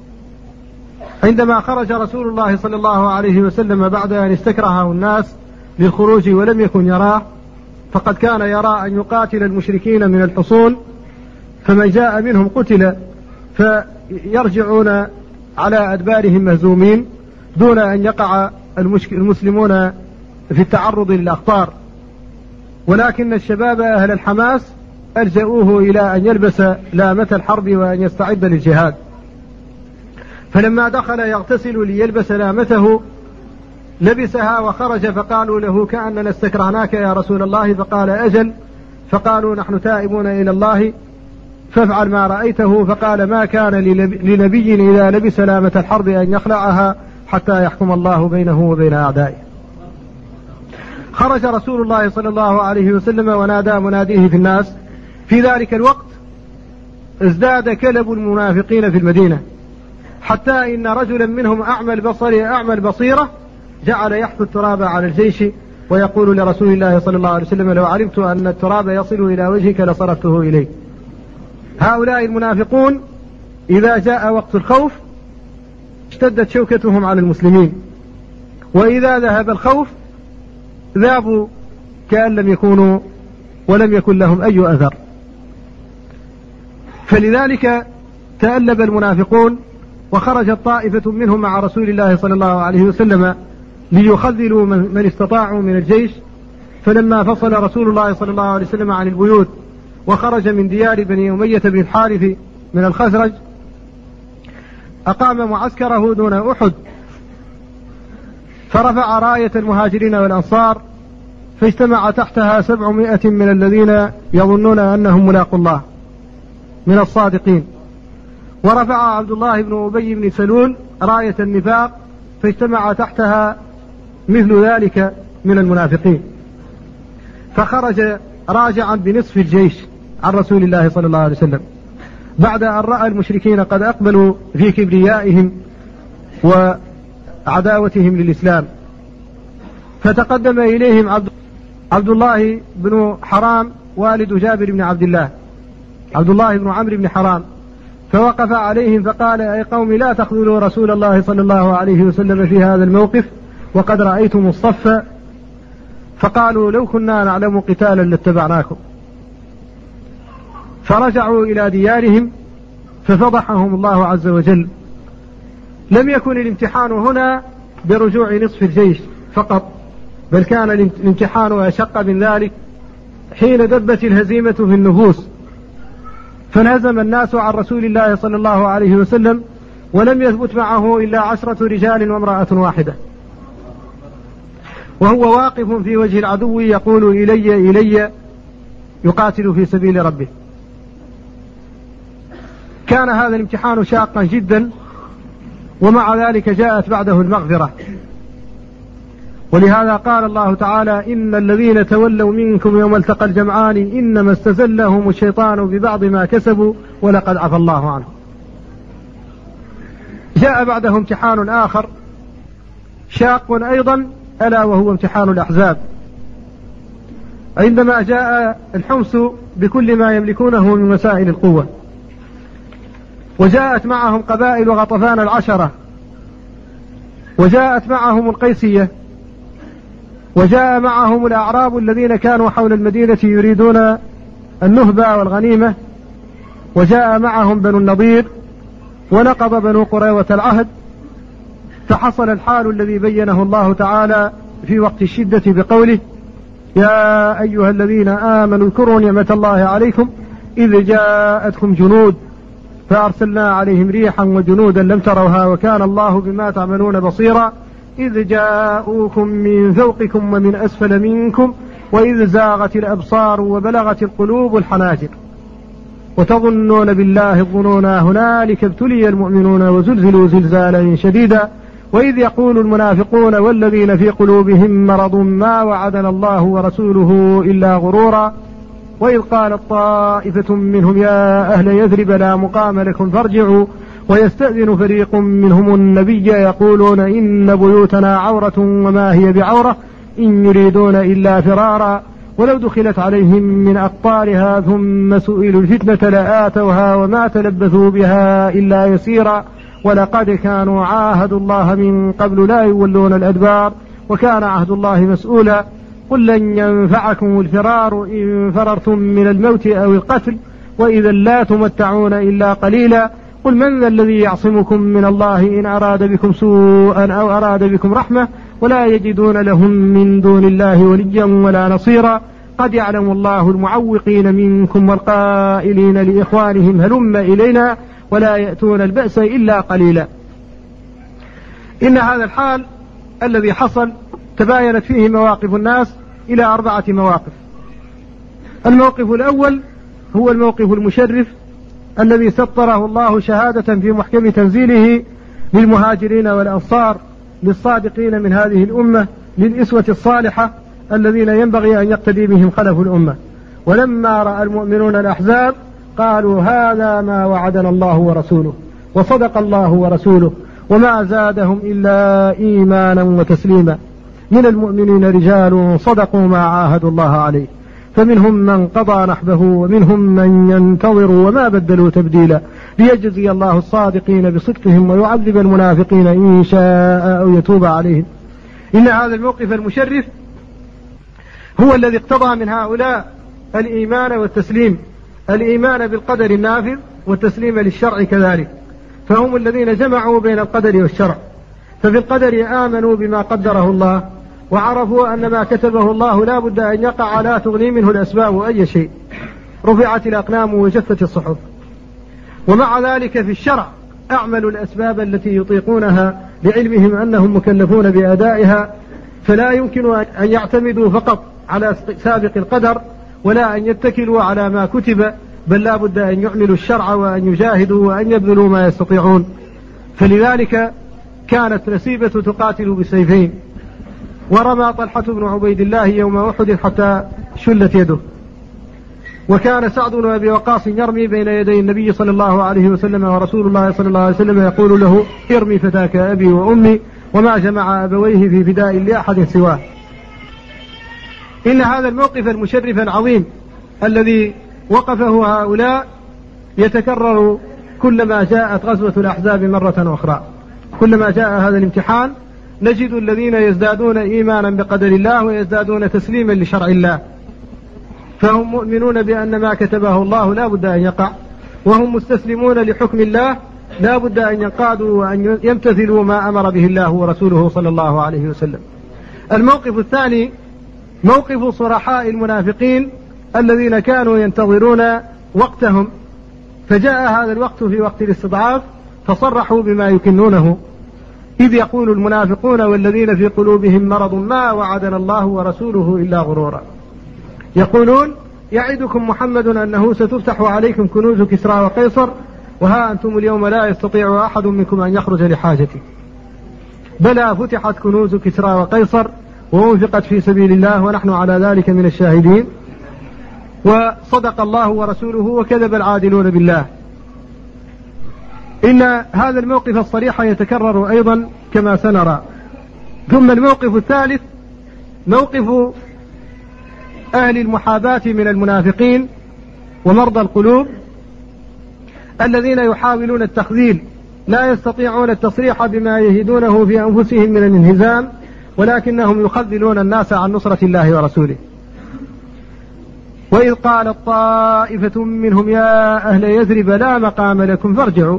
عندما خرج رسول الله صلى الله عليه وسلم بعد أن استكرهه الناس للخروج ولم يكن يراه، فقد كان يرى أن يقاتل المشركين من الحصون، فمن جاء منهم قتل، فيرجعون على أدبارهم مهزومين دون أن يقع المسلمون في التعرض للأخطار. ولكن الشباب أهل الحماس ألجأوه إلى أن يلبس لامة الحرب وأن يستعد للجهاد، فلما دخل يغتسل ليلبس لامته لبسها وخرج، فقالوا له: كأننا استكرهناك يا رسول الله، فقال: أجل. فقالوا: نحن تائبون إلى الله فافعل ما رأيته. فقال: ما كان لنبي إذا لبس لامة الحرب أن يخلعها حتى يحكم الله بينه وبين أعدائه. خرج رسول الله صلى الله عليه وسلم ونادى مناديه في الناس. في ذلك الوقت ازداد كلب المنافقين في المدينة، حتى إن رجلا منهم أعمى البصر أعمى البصيرة جعل يحث التراب على الجيش ويقول لرسول الله صلى الله عليه وسلم: لو علمت أن التراب يصل إلى وجهك لصرفته إليه. هؤلاء المنافقون إذا جاء وقت الخوف اشتدت شوكتهم على المسلمين، وإذا ذهب الخوف ذابوا كأن لم يكونوا ولم يكن لهم أي أثر. فلذلك تألب المنافقون، وخرجت طائفة منهم مع رسول الله صلى الله عليه وسلم ليخذلوا من استطاعوا من الجيش. فلما فصل رسول الله صلى الله عليه وسلم عن البيوت وخرج من ديار بني أمية بن الحارث من الخزرج، أقام معسكره دون أحد، فرفع راية المهاجرين والأنصار، فاجتمع تحتها سبعمائة من الذين يظنون أنهم ملاقوا الله من الصادقين، ورفع عبد الله بن أبي بن سلول راية النفاق، فاجتمع تحتها مثل ذلك من المنافقين، فخرج راجعا بنصف الجيش عن رسول الله صلى الله عليه وسلم بعد أن رأى المشركين قد أقبلوا في كبريائهم وعداوتهم للإسلام. فتقدم إليهم عبد, عبد الله بن حرام والد جابر بن عبد الله، عبد الله بن عمرو بن حرام، فوقف عليهم فقال: أي قوم، لا تخذلوا رسول الله صلى الله عليه وسلم في هذا الموقف وقد رأيتم الصف. فقالوا: لو كنا نعلم قتالا لاتبعناكم. فرجعوا إلى ديارهم ففضحهم الله عز وجل. لم يكن الامتحان هنا برجوع نصف الجيش فقط، بل كان الامتحان أشق من ذلك حين دبت الهزيمة في النفوس، فانهزم الناس عن رسول الله صلى الله عليه وسلم، ولم يثبت معه إلا عشرة رجال وامرأة واحدة، وهو واقف في وجه العدو يقول: إلي إلي، يقاتل في سبيل ربه. كان هذا الامتحان شاقا جدا، ومع ذلك جاءت بعده المغفرة. ولهذا قال الله تعالى: إن الذين تولوا منكم يوم التقى الجمعان إنما استزلهم الشيطان ببعض ما كسبوا ولقد عفى الله عنهم. جاء بعده امتحان آخر شاق أيضا، ألا وهو امتحان الأحزاب، عندما جاء الحمص بكل ما يملكونه من وسائل القوة، وجاءت معهم قبائل غطفان العشرة، وجاءت معهم القيسية، وجاء معهم الأعراب الذين كانوا حول المدينة يريدون النهبة والغنيمة، وجاء معهم بنو النضير، ونقض بنو قريظة العهد. فحصل الحال الذي بينه الله تعالى في وقت الشدة بقوله: يا أيها الذين آمنوا اذكروا نعمة الله عليكم إذ جاءتكم جنود فأرسلنا عليهم ريحا وجنودا لم تروها وكان الله بما تعملون بصيرا إذ جاءوكم من فوقكم ومن أسفل منكم وإذ زاغت الأبصار وبلغت القلوب الحناجر وتظنون بالله الظنونا هنالك ابتلي المؤمنون وزلزلوا زلزالا شديدا وإذ يقول المنافقون والذين في قلوبهم مرض ما وعدنا الله ورسوله إلا غرورا وإذ قالت طائفة منهم يا أهل يثرب لا مقام لكم فارجعوا ويستأذن فريق منهم النبي يقولون إن بيوتنا عورة وما هي بعورة إن يريدون إلا فرارا ولو دخلت عليهم من أقطارها ثم سئلوا الفتنة لآتوها وما تلبثوا بها إلا يسيرا ولقد كانوا عاهدوا الله من قبل لا يولون الأدبار وكان عهد الله مسؤولا قل لن ينفعكم الفرار إن فررتم من الموت أو القتل وإذا لا تمتعون إلا قليلا قل من ذا الذي يعصمكم من الله إن أراد بكم سوءا أو أراد بكم رحمة ولا يجدون لهم من دون الله وليا ولا نصيرا قد يعلم الله المعوقين منكم والقائلين لإخوانهم هلم إلينا ولا يأتون البأس إلا قليلا. إن هذا الحال الذي حصل تباينت فيه مواقف الناس إلى أربعة مواقف. الموقف الأول هو الموقف المشرف الذي سطره الله شهادة في محكم تنزيله للمهاجرين والأنصار للصادقين من هذه الأمة للإسوة الصالحة الذين ينبغي أن يقتدي بهم خلف الأمة. ولما رأى المؤمنون الأحزاب قالوا هذا ما وعدنا الله ورسوله وصدق الله ورسوله وما زادهم إلا إيمانا وتسليما. من المؤمنين رجال صدقوا ما عاهدوا الله عليه فمنهم من قضى نحبه ومنهم من ينتظر وما بدلوا تبديلا ليجزي الله الصادقين بصدقهم ويعذب المنافقين إن شاء أو يتوب عليهم. إن هذا الموقف المشرف هو الذي اقتضى من هؤلاء الإيمان والتسليم، الإيمان بالقدر النافذ والتسليم للشرع كذلك، فهم الذين جمعوا بين القدر والشرع. ففي القدر آمنوا بما قدره الله وعرفوا أن ما كتبه الله لا بد أن يقع لا تغني منه الأسباب أي شيء، رفعت الأقلام وجفت الصحف. ومع ذلك في الشرع أعملوا الأسباب التي يطيقونها لعلمهم أنهم مكلفون بأدائها، فلا يمكن أن يعتمدوا فقط على سابق القدر ولا أن يتكلوا على ما كتب، بل لا بد أن يعملوا الشرع وأن يجاهدوا وأن يبذلوا ما يستطيعون. فلذلك كانت نسيبة تقاتل بسيفين، ورمى طلحة بن عبيد الله يوم أحد حتى شلت يده، وكان سعد بن أبي وقاص يرمي بين يدي النبي صلى الله عليه وسلم ورسول الله صلى الله عليه وسلم يقول له ارمي فتاك أبي وأمي وما جمع أبويه في فداء لأحد سواه. إن هذا الموقف المشرف العظيم الذي وقفه هؤلاء يتكرر كلما جاءت غزوة الأحزاب مرة أخرى. كلما جاء هذا الامتحان نجد الذين يزدادون إيمانا بقدر الله ويزدادون تسليما لشرع الله، فهم مؤمنون بأن ما كتبه الله لا بد أن يقع، وهم مستسلمون لحكم الله لا بد أن ينقادوا وأن يمتثلوا ما أمر به الله ورسوله صلى الله عليه وسلم. الموقف الثاني موقف صرحاء المنافقين الذين كانوا ينتظرون وقتهم، فجاء هذا الوقت في وقت الاستضعاف فصرحوا بما يكنونه، إذ يقول المنافقون والذين في قلوبهم مرض ما وعدنا الله ورسوله إلا غرورا. يقولون يعدكم محمد أنه ستفتح عليكم كنوز كسرى وقيصر وها أنتم اليوم لا يستطيع أحد منكم أن يخرج لحاجته. بلى فتحت كنوز كسرى وقيصر وأنفقت في سبيل الله ونحن على ذلك من الشاهدين، وصدق الله ورسوله وكذب العادلون بالله. إن هذا الموقف الصريح يتكرر أيضا كما سنرى. ثم الموقف الثالث موقف أهل المحاباة من المنافقين ومرضى القلوب الذين يحاولون التخذيل، لا يستطيعون التصريح بما يجدونه في أنفسهم من الانهزام، ولكنهم يخذلون الناس عن نصرة الله ورسوله. وإذ قالت طائفة منهم يا أهل يثرب لا مقام لكم فارجعوا،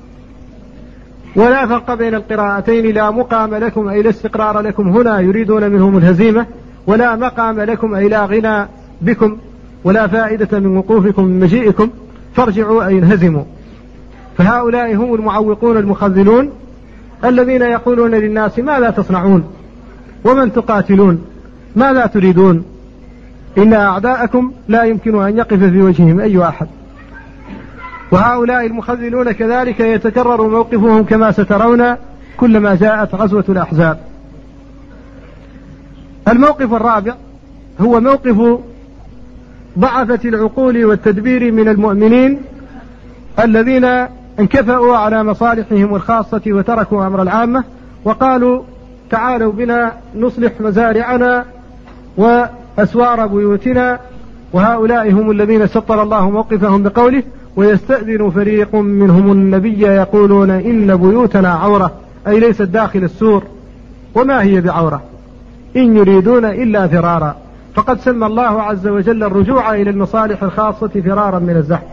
ولا فرق بين القراءتين، لا مقام لكم أي لا استقرار لكم هنا يريدون منهم الهزيمة، ولا مقام لكم أي لا غنى بكم ولا فائدة من وقوفكم من مجيئكم، فارجعوا أي انهزموا. فهؤلاء هم المعوقون المخذلون الذين يقولون للناس ماذا تصنعون ومن تقاتلون ماذا تريدون، إن أعداءكم لا يمكن أن يقف في وجههم أي أحد. وهؤلاء المخذلون كذلك يتكرر موقفهم كما سترون كلما جاءت غزوة الأحزاب. الموقف الرابع هو موقف ضعفة العقول والتدبير من المؤمنين الذين انكفأوا على مصالحهم الخاصة وتركوا أمر العامة وقالوا تعالوا بنا نصلح مزارعنا وأسوار بيوتنا. وهؤلاء هم الذين سطر الله موقفهم بقوله ويستأذن فريق منهم النبي يقولون إن بيوتنا عورة، أي ليست داخل السور، وما هي بعورة إن يريدون إلا فرارا. فقد سمى الله عز وجل الرجوع إلى المصالح الخاصة فرارا من الزحف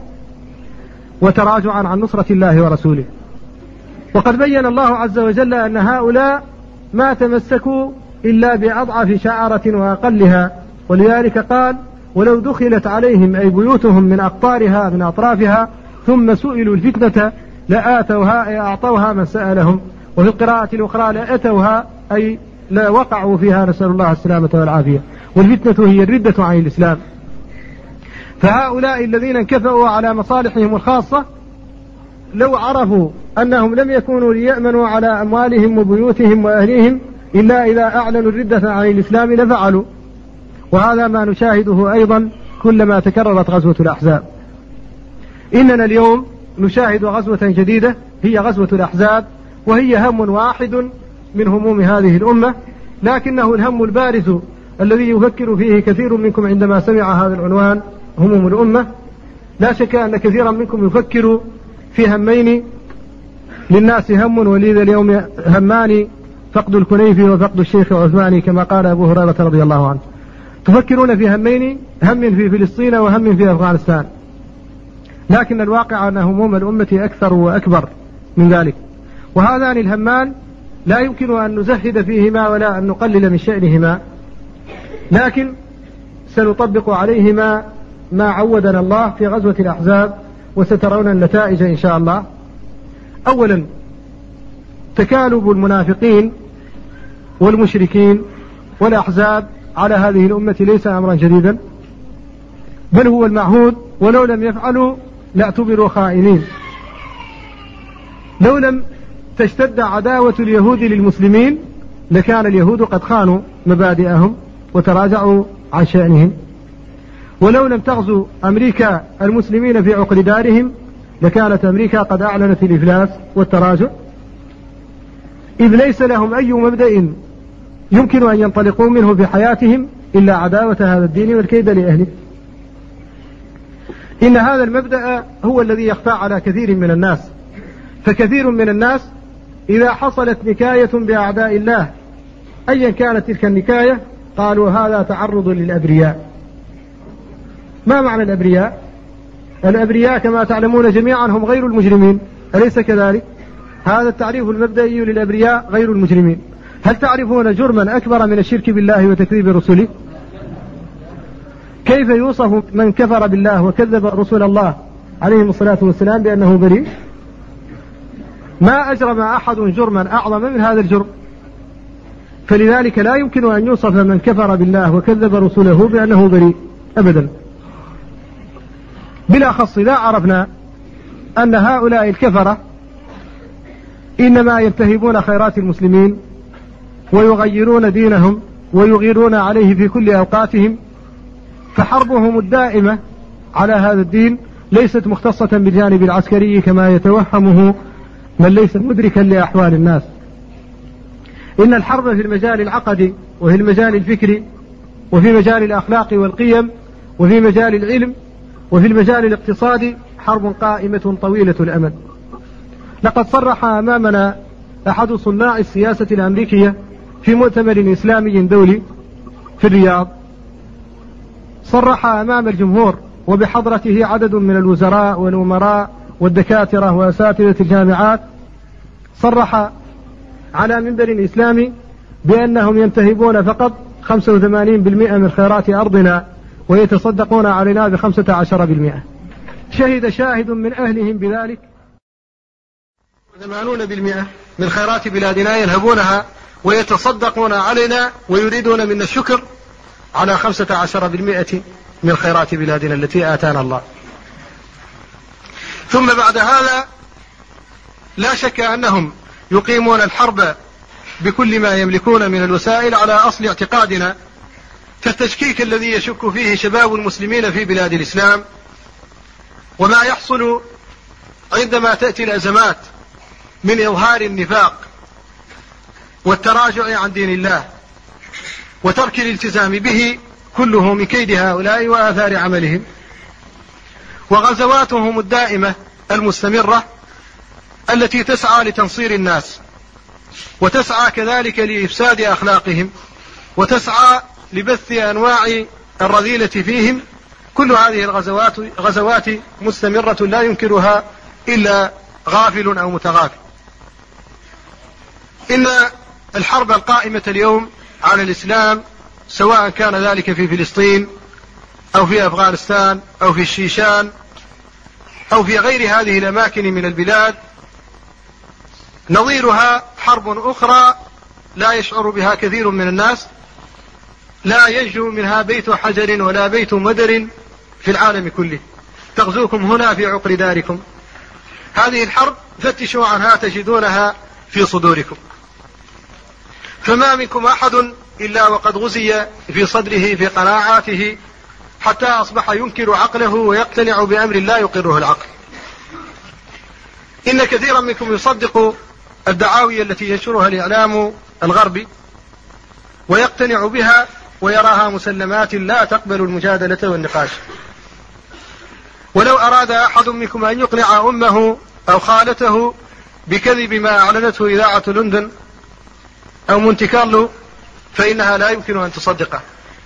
وتراجعا عن نصرة الله ورسوله. وقد بين الله عز وجل أن هؤلاء ما تمسكوا إلا بأضعف شعرة وأقلها، ولذلك قال ولو دخلت عليهم أي بيوتهم من أقطارها من أطرافها ثم سئلوا الفتنة لآتوها أي أعطوها من سألهم. وفي القراءة الأخرى لأتوها أي لا وقعوا فيها، نسأل الله السلامة والعافية. والفتنة هي الردة عن الإسلام. فهؤلاء الذين انكفأوا على مصالحهم الخاصة لو عرفوا أنهم لم يكونوا ليأمنوا على أموالهم وبيوتهم وأهليهم إلا إذا أعلنوا الردة عن الإسلام لفعلوا. وهذا ما نشاهده أيضا كلما تكررت غزوة الأحزاب. إننا اليوم نشاهد غزوة جديدة هي غزوة الأحزاب، وهي هم واحد من هموم هذه الأمة، لكنه الهم البارز الذي يفكر فيه كثير منكم عندما سمع هذا العنوان هموم الأمة. لا شك أن كثيرا منكم يفكر في همين للناس هم ولذا اليوم همان، فقد الكنيفي وفقد الشيخ عثماني كما قال أبو هريرة رضي الله عنه. تفكرون في همين، هم في فلسطين وهم في أفغانستان، لكن الواقع أن هموم الأمة أكثر وأكبر من ذلك. وهذان الهمان لا يمكن أن نزهد فيهما ولا أن نقلل من شأنهما، لكن سنطبق عليهما ما عودنا الله في غزوة الأحزاب وسترون النتائج إن شاء الله. أولا تكالب المنافقين والمشركين والأحزاب على هذه الأمة ليس أمرا جديدا، بل هو المعهود، ولو لم يفعلوا لاعتبروا خائنين. لو لم تشتد عداوة اليهود للمسلمين لكان اليهود قد خانوا مبادئهم وتراجعوا عن شأنهم. ولو لم تغزو أمريكا المسلمين في عقر دارهم لكانت أمريكا قد أعلنت الإفلاس والتراجع، إذ ليس لهم أي مبدأ يمكن أن ينطلقوا منه في حياتهم إلا عداوة هذا الدين والكيد لأهله. إن هذا المبدأ هو الذي يخفى على كثير من الناس، فكثير من الناس إذا حصلت نكاية بأعداء الله أيا كانت تلك النكاية قالوا هذا تعرض للأبرياء. ما معنى الأبرياء؟ الأبرياء كما تعلمون جميعا هم غير المجرمين، أليس كذلك؟ هذا التعريف المبدئي للأبرياء غير المجرمين. هل تعرفون جرما أكبر من الشرك بالله وتكذيب رسله؟ كيف يوصف من كفر بالله وكذب رسول الله عليهم الصلاة والسلام بأنه بريء؟ ما أجرم أحد جرما أعظم من هذا الجرم. فلذلك لا يمكن أن يوصف من كفر بالله وكذب رسوله بأنه بريء أبدا. بالأخص إذا عرفنا أن هؤلاء الكفرة إنما ينتهبون خيرات المسلمين ويغيرون دينهم ويغيرون عليه في كل أوقاتهم، فحربهم الدائمة على هذا الدين ليست مختصة بالجانب العسكري كما يتوهمه من ليس مدركا لأحوال الناس. إن الحرب في المجال العقدي وفي المجال الفكري وفي مجال الأخلاق والقيم وفي مجال العلم وفي المجال الاقتصادي حرب قائمة طويلة الأمد. لقد صرح أمامنا أحد صناع السياسة الأمريكية في مؤتمر إسلامي دولي في الرياض، صرح أمام الجمهور وبحضرته عدد من الوزراء والأمراء والدكاترة وأساتذة الجامعات، صرح على منبر إسلامي بأنهم ينتهبون فقط خمسة وثمانين بالمئة من خيرات أرضنا ويتصدقون علينا بخمسة عشر بالمئة. شهد شاهد من أهلهم بذلك، ثمانون بالمئة من خيرات بلادنا ينهبونها ويتصدقون علينا ويريدون منا الشكر على خمسة عشر بالمئة من خيرات بلادنا التي آتانا الله. ثم بعد هذا لا شك أنهم يقيمون الحرب بكل ما يملكون من الوسائل على أصل اعتقادنا، كالتشكيك الذي يشك فيه شباب المسلمين في بلاد الإسلام، وما يحصل عندما تأتي الأزمات من إظهار النفاق والتراجع عن دين الله وترك الالتزام به، كله من كيد هؤلاء وآثار عملهم. وغزواتهم الدائمة المستمرة التي تسعى لتنصير الناس وتسعى كذلك لإفساد أخلاقهم وتسعى لبث أنواع الرذيلة فيهم، كل هذه الغزوات غزوات مستمرة لا ينكرها إلا غافل أو متغافل. إن الحرب القائمة اليوم على الإسلام سواء كان ذلك في فلسطين أو في أفغانستان أو في الشيشان أو في غير هذه الأماكن من البلاد، نظيرها حرب أخرى لا يشعر بها كثير من الناس، لا ينجو منها بيت حجر ولا بيت مدر في العالم كله، تغزوكم هنا في عقر داركم. هذه الحرب فتشوا عنها تجدونها في صدوركم، فما منكم أحد إلا وقد غزي في صدره في قناعاته حتى أصبح ينكر عقله ويقتنع بأمر لا يقره العقل. إن كثيرا منكم يصدق الدعاوي التي ينشرها الإعلام الغربي ويقتنع بها ويراها مسلمات لا تقبل المجادلة والنقاش. ولو أراد أحد منكم أن يقنع أمه أو خالته بكذب ما أعلنته إذاعة لندن أو مونتي كارلو فإنها لا يمكن أن تصدقه.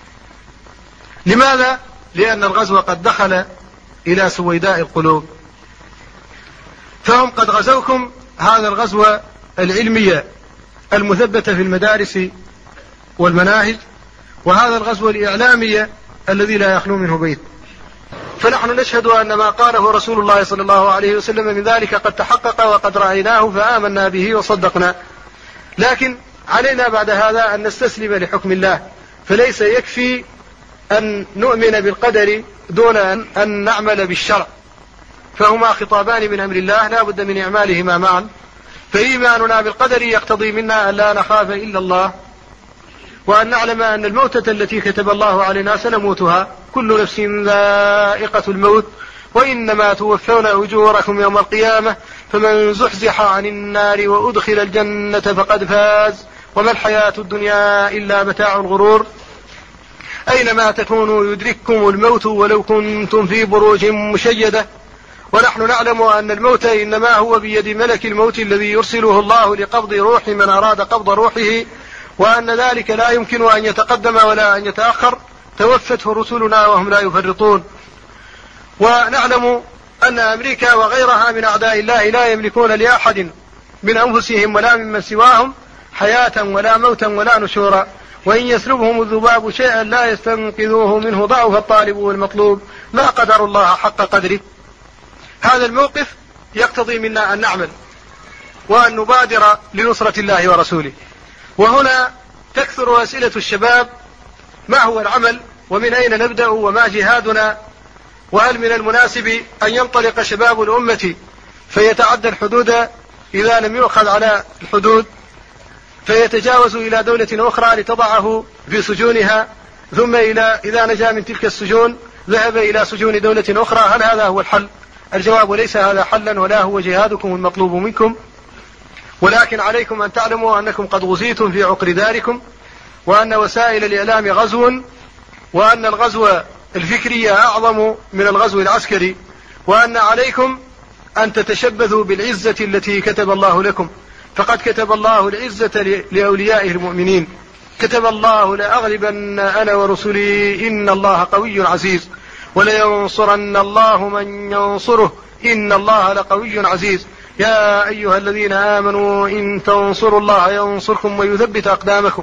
لماذا؟ لأن الغزو قد دخل إلى سويداء القلوب، فهم قد غزوكم هذا الغزو العلمي المثبت في المدارس والمناهج، وهذا الغزو الإعلامي الذي لا يخلو منه بيت. فنحن نشهد أن ما قاله رسول الله صلى الله عليه وسلم من ذلك قد تحقق وقد رأيناه فآمنا به وصدقنا، لكن علينا بعد هذا أن نستسلم لحكم الله، فليس يكفي أن نؤمن بالقدر دون أن نعمل بالشرع، فهما خطابان من أمر الله لا بد من إعمالهما معا. فإيماننا بالقدر يقتضي منا أن لا نخاف إلا الله، وأن نعلم أن الموتة التي كتب الله علينا سنموتها، كل نفس ذائقة الموت، وإنما توفون أجوركم يوم القيامة، فمن زحزح عن النار وأدخل الجنة فقد فاز، وما الحياة الدنيا إلا متاع الغرور. أينما تكونوا يدرككم الموت ولو كنتم في بروج مشيدة. ونحن نعلم أن الموت إنما هو بيد ملك الموت الذي يرسله الله لقبض روح من أراد قبض روحه، وأن ذلك لا يمكن أن يتقدم ولا أن يتأخر، توفته رسلنا وهم لا يفرطون. ونعلم أن أمريكا وغيرها من أعداء الله لا يملكون لأحد من أنفسهم ولا ممن سواهم حياة ولا موتا ولا نشورا، وإن يسلبهم الذباب شيئا لا يستنقذوه منه ضعف الطالب والمطلوب، ما قدر الله حق قدره. هذا الموقف يقتضي منا أن نعمل وأن نبادر لنصرة الله ورسوله. وهنا تكثر أسئلة الشباب: ما هو العمل؟ ومن أين نبدأ؟ وما جهادنا؟ وهل من المناسب أن ينطلق شباب الأمة فيتعدى الحدود إذا لم يؤخذ على الحدود؟ فيتجاوز إلى دولة أخرى لتضعه في سجونها، ثم إلى إذا نجا من تلك السجون ذهب إلى سجون دولة أخرى. هل هذا هو الحل؟ الجواب: ليس هذا حلا، ولا هو جهادكم المطلوب منكم، ولكن عليكم أن تعلموا أنكم قد غزيتم في عقر داركم، وأن وسائل الإعلام غزو، وأن الغزو الفكري أعظم من الغزو العسكري، وأن عليكم أن تتشبثوا بالعزة التي كتب الله لكم، فقد كتب الله العزة لأوليائه المؤمنين. كتب الله: لأغلبن أنا ورسلي إن الله قوي عزيز، ولينصرن الله من ينصره إن الله لقوي عزيز. يا أيها الذين آمنوا إن تنصروا الله ينصركم ويثبت أقدامكم.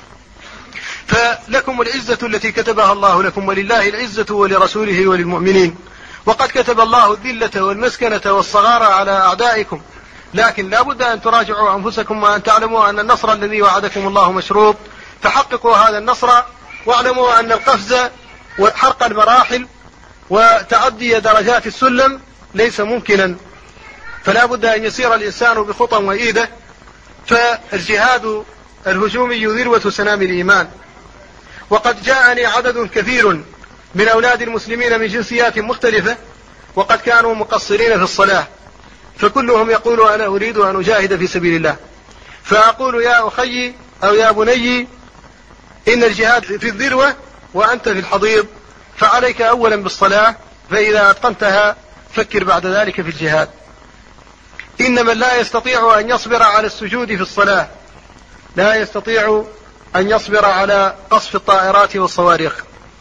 فلكم العزة التي كتبها الله لكم، ولله العزة ولرسوله وللمؤمنين. وقد كتب الله الذلة والمسكنة والصغار على أعدائكم، لكن لا بد أن تراجعوا أنفسكم وأن تعلموا أن النصر الذي وعدكم الله مشروط، فحققوا هذا النصر، واعلموا أن القفز وحرق المراحل وتعدي درجات السلم ليس ممكنا، فلا بد أن يسير الإنسان بخطى وإيدة. فالجهاد الهجومي ذروة سنام الإيمان. وقد جاءني عدد كثير من أولاد المسلمين من جنسيات مختلفة، وقد كانوا مقصرين في الصلاة، فكلهم يقول: أنا أريد أن أجاهد في سبيل الله. فأقول: يا أخي أو يا بني، إن الجهاد في الذروة وأنت في الحضيض، فعليك أولا بالصلاة، فإذا أتقنتها فكر بعد ذلك في الجهاد. إن من لا يستطيع أن يصبر على السجود في الصلاة لا يستطيع أن يصبر على قصف الطائرات والصواريخ.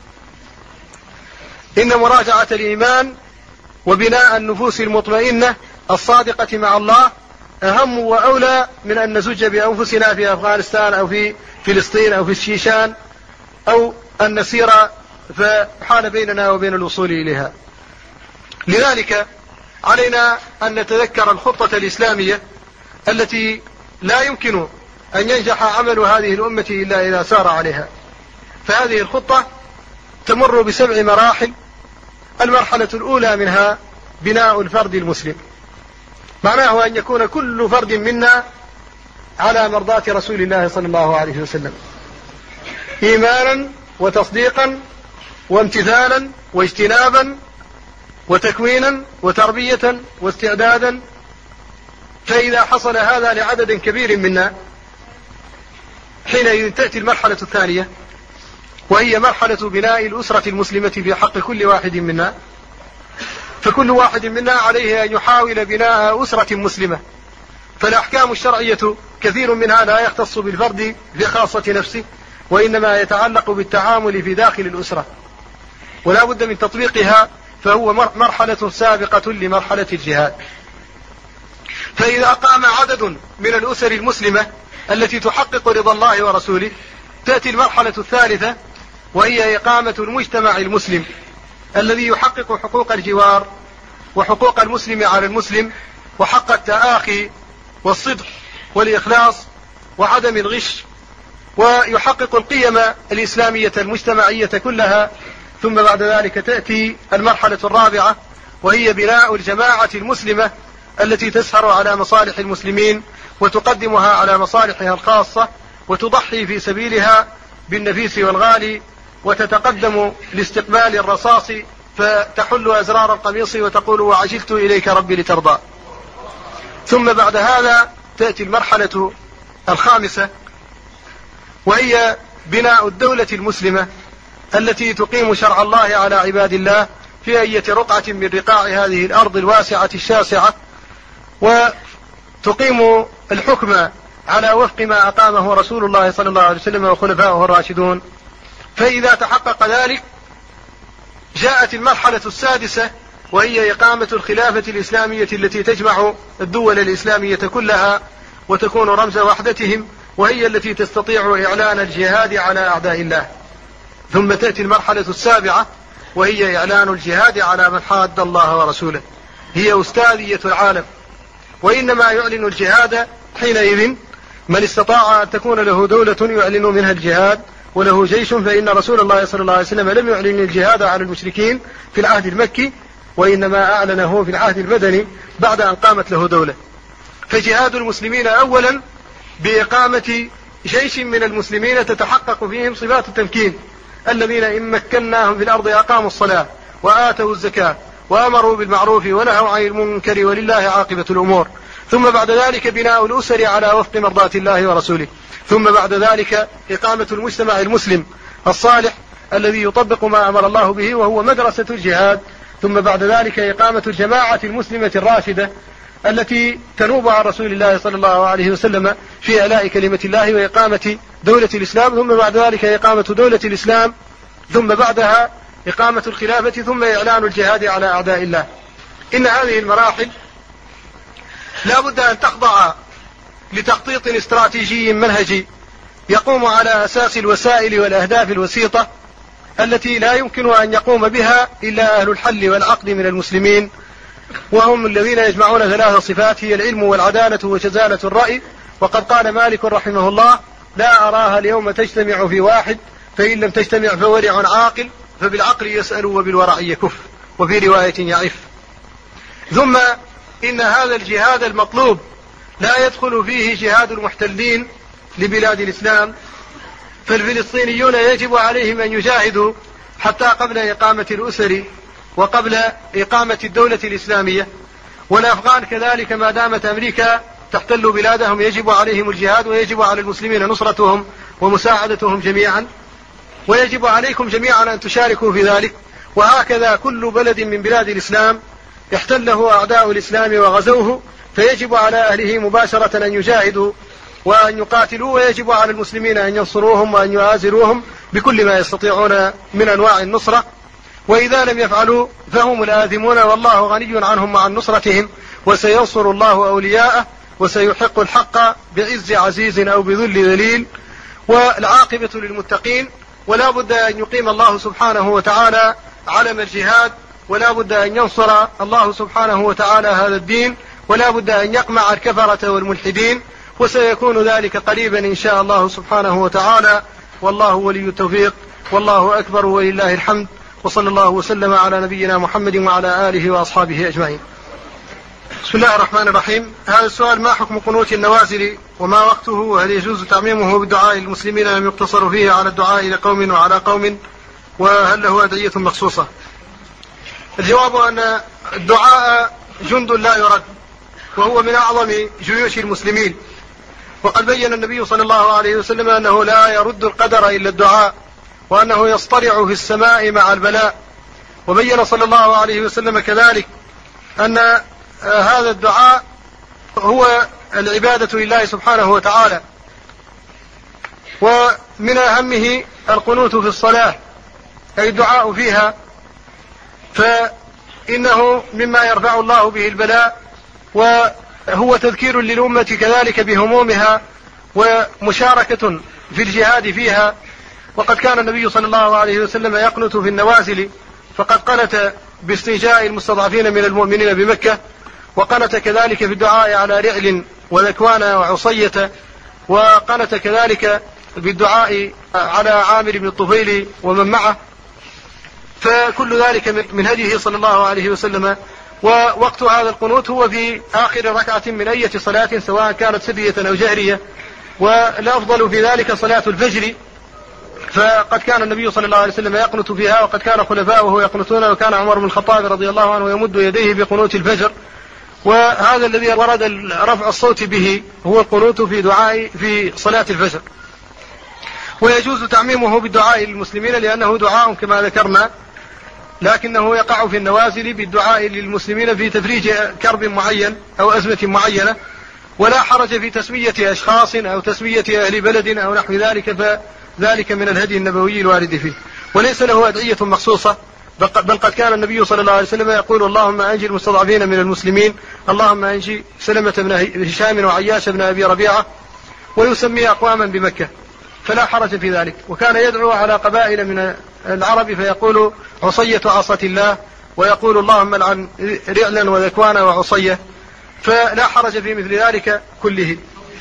إن مراجعة الإيمان وبناء النفوس المطمئنة الصادقة مع الله أهم وأولى من أن نزج بأنفسنا في أفغانستان أو في فلسطين أو في الشيشان، أو أن نسير فحال بيننا وبين الوصول إليها. لذلك علينا أن نتذكر الخطة الإسلامية التي لا يمكن أن ينجح عمل هذه الأمة إلا إذا سار عليها. فهذه الخطة تمر بسبع مراحل. المرحلة الأولى منها بناء الفرد المسلم، معناه أن يكون كل فرد منا على مرضاة رسول الله صلى الله عليه وسلم، إيمانا وتصديقا وامتثالا واجتنابا وتكوينا وتربية واستعدادا. فإذا حصل هذا لعدد كبير منا، حينئذ تأتي المرحلة الثانية، وهي مرحلة بناء الأسرة المسلمة في حق كل واحد منا. فكل واحد منا عليه أن يحاول بناء أسرة مسلمة. فالأحكام الشرعية كثير منها لا يختص بالفرد بخاصة نفسه، وإنما يتعلق بالتعامل في داخل الأسرة، ولا بد من تطبيقها، فهو مرحلة سابقة لمرحلة الجهاد. فإذا قام عدد من الأسر المسلمة التي تحقق رضا الله ورسوله، تأتي المرحلة الثالثة، وهي إقامة المجتمع المسلم الذي يحقق حقوق الجوار وحقوق المسلم على المسلم، وحق التآخي والصدق والإخلاص وعدم الغش، ويحقق القيم الإسلامية المجتمعية كلها. ثم بعد ذلك تأتي المرحلة الرابعة، وهي بناء الجماعة المسلمة التي تسهر على مصالح المسلمين وتقدمها على مصالحها الخاصة، وتضحي في سبيلها بالنفيس والغالي، وتتقدم لاستقبال الرصاص فتحل أزرار القميص وتقول: وعجلت إليك ربي لترضى. ثم بعد هذا تأتي المرحلة الخامسة، وهي بناء الدولة المسلمة التي تقيم شرع الله على عباد الله في أي رقعة من رقاع هذه الأرض الواسعة الشاسعة، وتقيم الحكم على وفق ما أقامه رسول الله صلى الله عليه وسلم وخلفائه الراشدون. فإذا تحقق ذلك جاءت المرحلة السادسة، وهي إقامة الخلافة الإسلامية التي تجمع الدول الإسلامية كلها وتكون رمز وحدتهم، وهي التي تستطيع إعلان الجهاد على أعداء الله. ثم تأتي المرحلة السابعة، وهي إعلان الجهاد على من حاد الله ورسوله، هي أستاذية العالم. وإنما يعلن الجهاد حينئذ من استطاع أن تكون له دولة يعلن منها الجهاد وله جيش، فإن رسول الله صلى الله عليه وسلم لم يعلن الجهاد على المشركين في العهد المكي، وإنما أعلنه في العهد المدني بعد أن قامت له دولة. فجهاد المسلمين أولا بإقامة جيش من المسلمين تتحقق فيهم صفات التمكين، الذين إن مكناهم في الأرض أقاموا الصلاة وآتوا الزكاة وأمروا بالمعروف ونهوا عن المنكر ولله عاقبة الأمور. ثم بعد ذلك بناء الأسر على وفق مرضاة الله ورسوله. ثم بعد ذلك إقامة المجتمع المسلم الصالح الذي يطبق ما أمر الله به وهو مدرسة الجهاد. ثم بعد ذلك إقامة الجماعة المسلمة الراشدة التي تنوب عن رسول الله صلى الله عليه وسلم في إعلاء كلمة الله وإقامة دولة الإسلام. ثم بعد ذلك إقامة دولة الإسلام، ثم بعدها إقامة الخلافة، ثم إعلان الجهاد على أعداء الله. إن هذه المراحل لا بد أن تخضع لتخطيط استراتيجي منهجي يقوم على أساس الوسائل والأهداف الوسيطة التي لا يمكن أن يقوم بها إلا أهل الحل والعقد من المسلمين، وهم الذين يجمعون ثلاث صفات هي العلم والعدالة وجزالة الرأي. وقد قال مالك رحمه الله: لا أراها اليوم تجتمع في واحد، فإن لم تجتمع فورع عاقل، فبالعقل يسأل وبالورع يكف، وفي رواية يعف. ثم إن هذا الجهاد المطلوب لا يدخل فيه جهاد المحتلين لبلاد الإسلام، فالفلسطينيون يجب عليهم أن يجاهدوا حتى قبل إقامة الأسر وقبل إقامة الدولة الإسلامية. والأفغان كذلك ما دامت أمريكا تحتل بلادهم يجب عليهم الجهاد، ويجب على المسلمين نصرتهم ومساعدتهم جميعا، ويجب عليكم جميعا أن تشاركوا في ذلك. وهكذا كل بلد من بلاد الإسلام احتله أعداء الإسلام وغزوه، فيجب على أهله مباشرة أن يجاهدوا وأن يقاتلوا، ويجب على المسلمين أن ينصروهم وأن يؤازروهم بكل ما يستطيعون من أنواع النصرة. وإذا لم يفعلوا فهم الآثمون، والله غني عنهم وعن نصرتهم، وسينصر الله أولياءه، وسيحق الحق بعز عزيز أو بذل ذليل، والعاقبة للمتقين. ولا بد أن يقيم الله سبحانه وتعالى علم الجهاد، ولا بد أن ينصر الله سبحانه وتعالى هذا الدين، ولا بد أن يقمع الكفرة والملحدين، وسيكون ذلك قريبا إن شاء الله سبحانه وتعالى. والله ولي التوفيق، والله أكبر ولله الحمد، وصلى الله وسلم على نبينا محمد وعلى آله وأصحابه أجمعين. بسم الله الرحمن الرحيم. هذا السؤال: ما حكم قنوت النوازل وما وقته، وهل يجوز تعميمه بالدعاء للمسلمين أم يقتصر فيه على الدعاء لقوم وعلى قوم، وهل له أدعية مخصوصة؟ الجواب أن الدعاء جند لا يرد، وهو من أعظم جيوش المسلمين، وقد بين النبي صلى الله عليه وسلم أنه لا يرد القدر إلا الدعاء، وأنه يصطرع في السماء مع البلاء. وبين صلى الله عليه وسلم كذلك أن هذا الدعاء هو العبادة لله سبحانه وتعالى، ومن أهمه القنوت في الصلاة أي الدعاء فيها، فإنه مما يرفع الله به البلاء، وهو تذكير للأمة كذلك بهمومها ومشاركة في الجهاد فيها. وقد كان النبي صلى الله عليه وسلم يقنت في النوازل، فقد قنت باستنجاء المستضعفين من المؤمنين بمكة، وقنت كذلك في الدعاء على رعل وذكوان وعصية، وقنت كذلك بالدعاء على عامر بن الطفيل ومن معه. فكل ذلك من هديه صلى الله عليه وسلم. ووقت هذا القنوت هو في آخر ركعة من أي صلاة، سواء كانت سرية أو جهرية، والأفضل في ذلك صلاة الفجر، فقد كان النبي صلى الله عليه وسلم يقنت فيها، وقد كان خلفاؤه يقنتون، وكان عمر بن الخطاب رضي الله عنه يمد يديه بقنوت الفجر. وهذا الذي ورد رفع الصوت به هو القنوت في دعاء في صلاة الفجر. ويجوز تعميمه بالدعاء للمسلمين لأنه دعاء كما ذكرنا، لكنه يقع في النوازل بالدعاء للمسلمين في تفريج كرب معين أو أزمة معينة، ولا حرج في تسمية أشخاص أو تسمية أهل بلد أو نحو ذلك، فذلك من الهدي النبوي الوارد فيه، وليس له أدعية مخصوصة. بل قد كان النبي صلى الله عليه وسلم يقول: اللهم أنجي المستضعفين من المسلمين، اللهم أنجي سلمة بن هشام وعياش بن أبي ربيعة، ويسمي أقواما بمكة، فلا حرج في ذلك. وكان يدعو على قبائل من العرب فيقول: عصية عصة الله، ويقول: اللهم لعن رعلا وذكوانا وعصية، فلا حرج في مثل ذلك كله.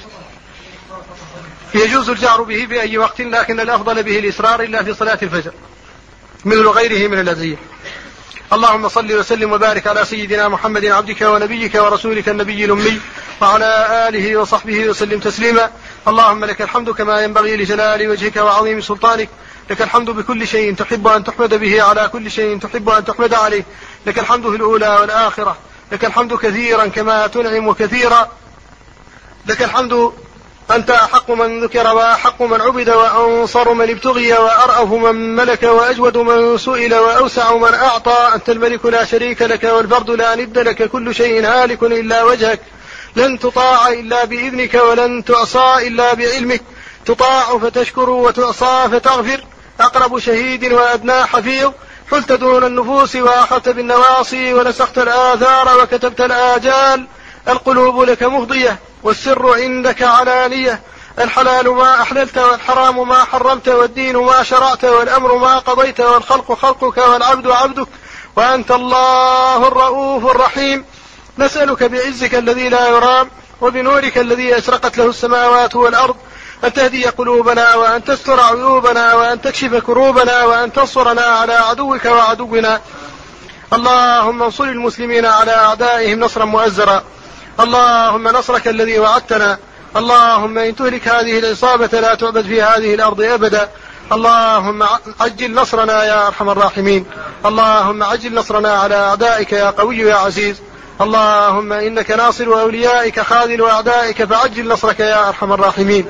يجوز الجهر به في أي وقت، لكن الأفضل به الإسرار إلا في صلاة الفجر مثل غيره من الأدعية. اللهم صل وسلم وبارك على سيدنا محمد عبدك ونبيك ورسولك النبي الأمي، وعلى آله وصحبه وسلم تسليما. اللهم لك الحمد كما ينبغي لجلال وجهك وعظيم سلطانك. لك الحمد بكل شيء تحب أن تحمد به على كل شيء تحب أن تحمد عليه. لك الحمد في الأولى والآخرة. لك الحمد كثيرا كما تنعم كثيرا. لك الحمد أنت أحق من ذكر وأحق من عبد وأنصر من ابتغي وأرأف من ملك وأجود من سئل وأوسع من أعطى. أنت الملك لا شريك لك والفرد لا ند لك. كل شيء هالك إلا وجهك. لن تطاع إلا بإذنك ولن تعصى إلا بعلمك. تطاع فتشكر وتعصى فتغفر. أقرب شهيد وأدنى حفيظ. حلت دون النفوس وأخذت بالنواصي ونسخت الآثار وكتبت الآجال. القلوب لك مفضية والسر عندك علانية. الحلال ما أحللت والحرام ما حرمت والدين ما شرعت والأمر ما قضيت والخلق خلقك والعبد عبدك وأنت الله الرؤوف الرحيم. نسألك بعزك الذي لا يرام وبنورك الذي أشرقت له السماوات والأرض أن تهدي قلوبنا وأن تستر عيوبنا وأن تكشف كروبنا وأن تنصرنا على عدوك وعدونا. اللهم انصر المسلمين على أعدائهم نصرا مؤزرا. اللهم نصرك الذي وعدتنا. اللهم إن تهلك هذه العصابة لا تعبد في هذه الأرض أبدا. اللهم عجل نصرنا يا أرحم الراحمين. اللهم عجل نصرنا على أعدائك يا قوي يا عزيز. اللهم إنك ناصر أوليائك خاذل أعدائك فعجل نصرك يا أرحم الراحمين.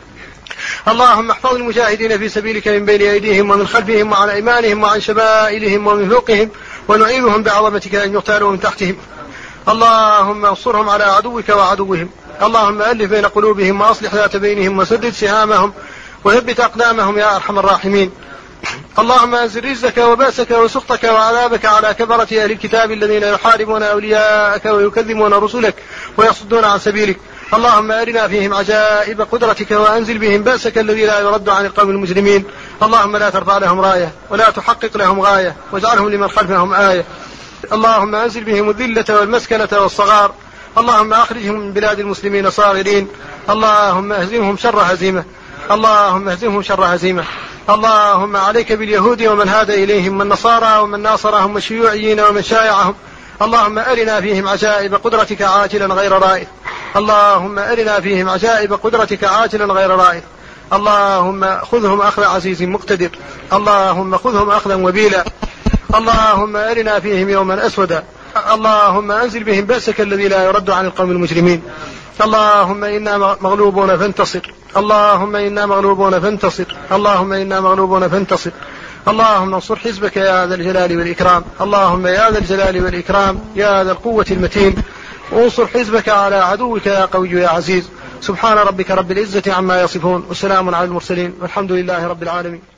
اللهم احفظ المجاهدين في سبيلك من بين أيديهم ومن خلفهم وعن أيمانهم وعن شمائلهم ومن فوقهم ونعيذهم بعظمتك أن يغتالوا من تحتهم. اللهم انصرهم على عدوك وعدوهم. اللهم ألف بين قلوبهم وأصلح ذات بينهم وسدد سهامهم وثبت أقدامهم يا أرحم الراحمين. اللهم أنزل رزقك وبأسك وسخطك وعذابك على كفرة أهل الكتاب الذين يحاربون أولياءك ويكذبون رسلك ويصدون عن سبيلك. اللهم أرنا فيهم عجائب قدرتك وأنزل بهم بأسك الذي لا يرد عن القوم المجرمين. اللهم لا ترفع لهم راية ولا تحقق لهم غاية واجعلهم لمن خلفهم آية. اللهم أنزل بهم الذلة والمسكنة والصغار. اللهم أخرجهم من بلاد المسلمين صاغرين. اللهم اهزمهم شر هزيمة. اللهم اهزمهم شر هزيمة. اللهم عليك باليهود ومن هاد إليهم من نصارى ومن ناصرهم والشيوعيين ومن شايعهم. اللهم أرنا فيهم عجائب قدرتك عاجلا غير رائد. اللهم أرنا فيهم عجائب قدرتك عاجلا غير رائد. اللهم خذهم أخذ عزيز مقتدر. اللهم خذهم أخذا وبيلا. اللهم أرنا فيهم يوما أسودا. اللهم أنزل بهم بأسك الذي لا يرد عن القوم المجرمين. اللهم إنا مغلوبون فانتصر. اللهم إنا مغلوبون فانتصر. اللهم إنا مغلوبون فانتصر. اللهم انصر حزبك يا ذا الجلال والإكرام. اللهم يا ذا الجلال والإكرام يا ذا القوة المتين وانصر حزبك على عدوك يا قوي يا عزيز. سبحان ربك رب العزة عما يصفون وسلام على المرسلين والحمد لله رب العالمين.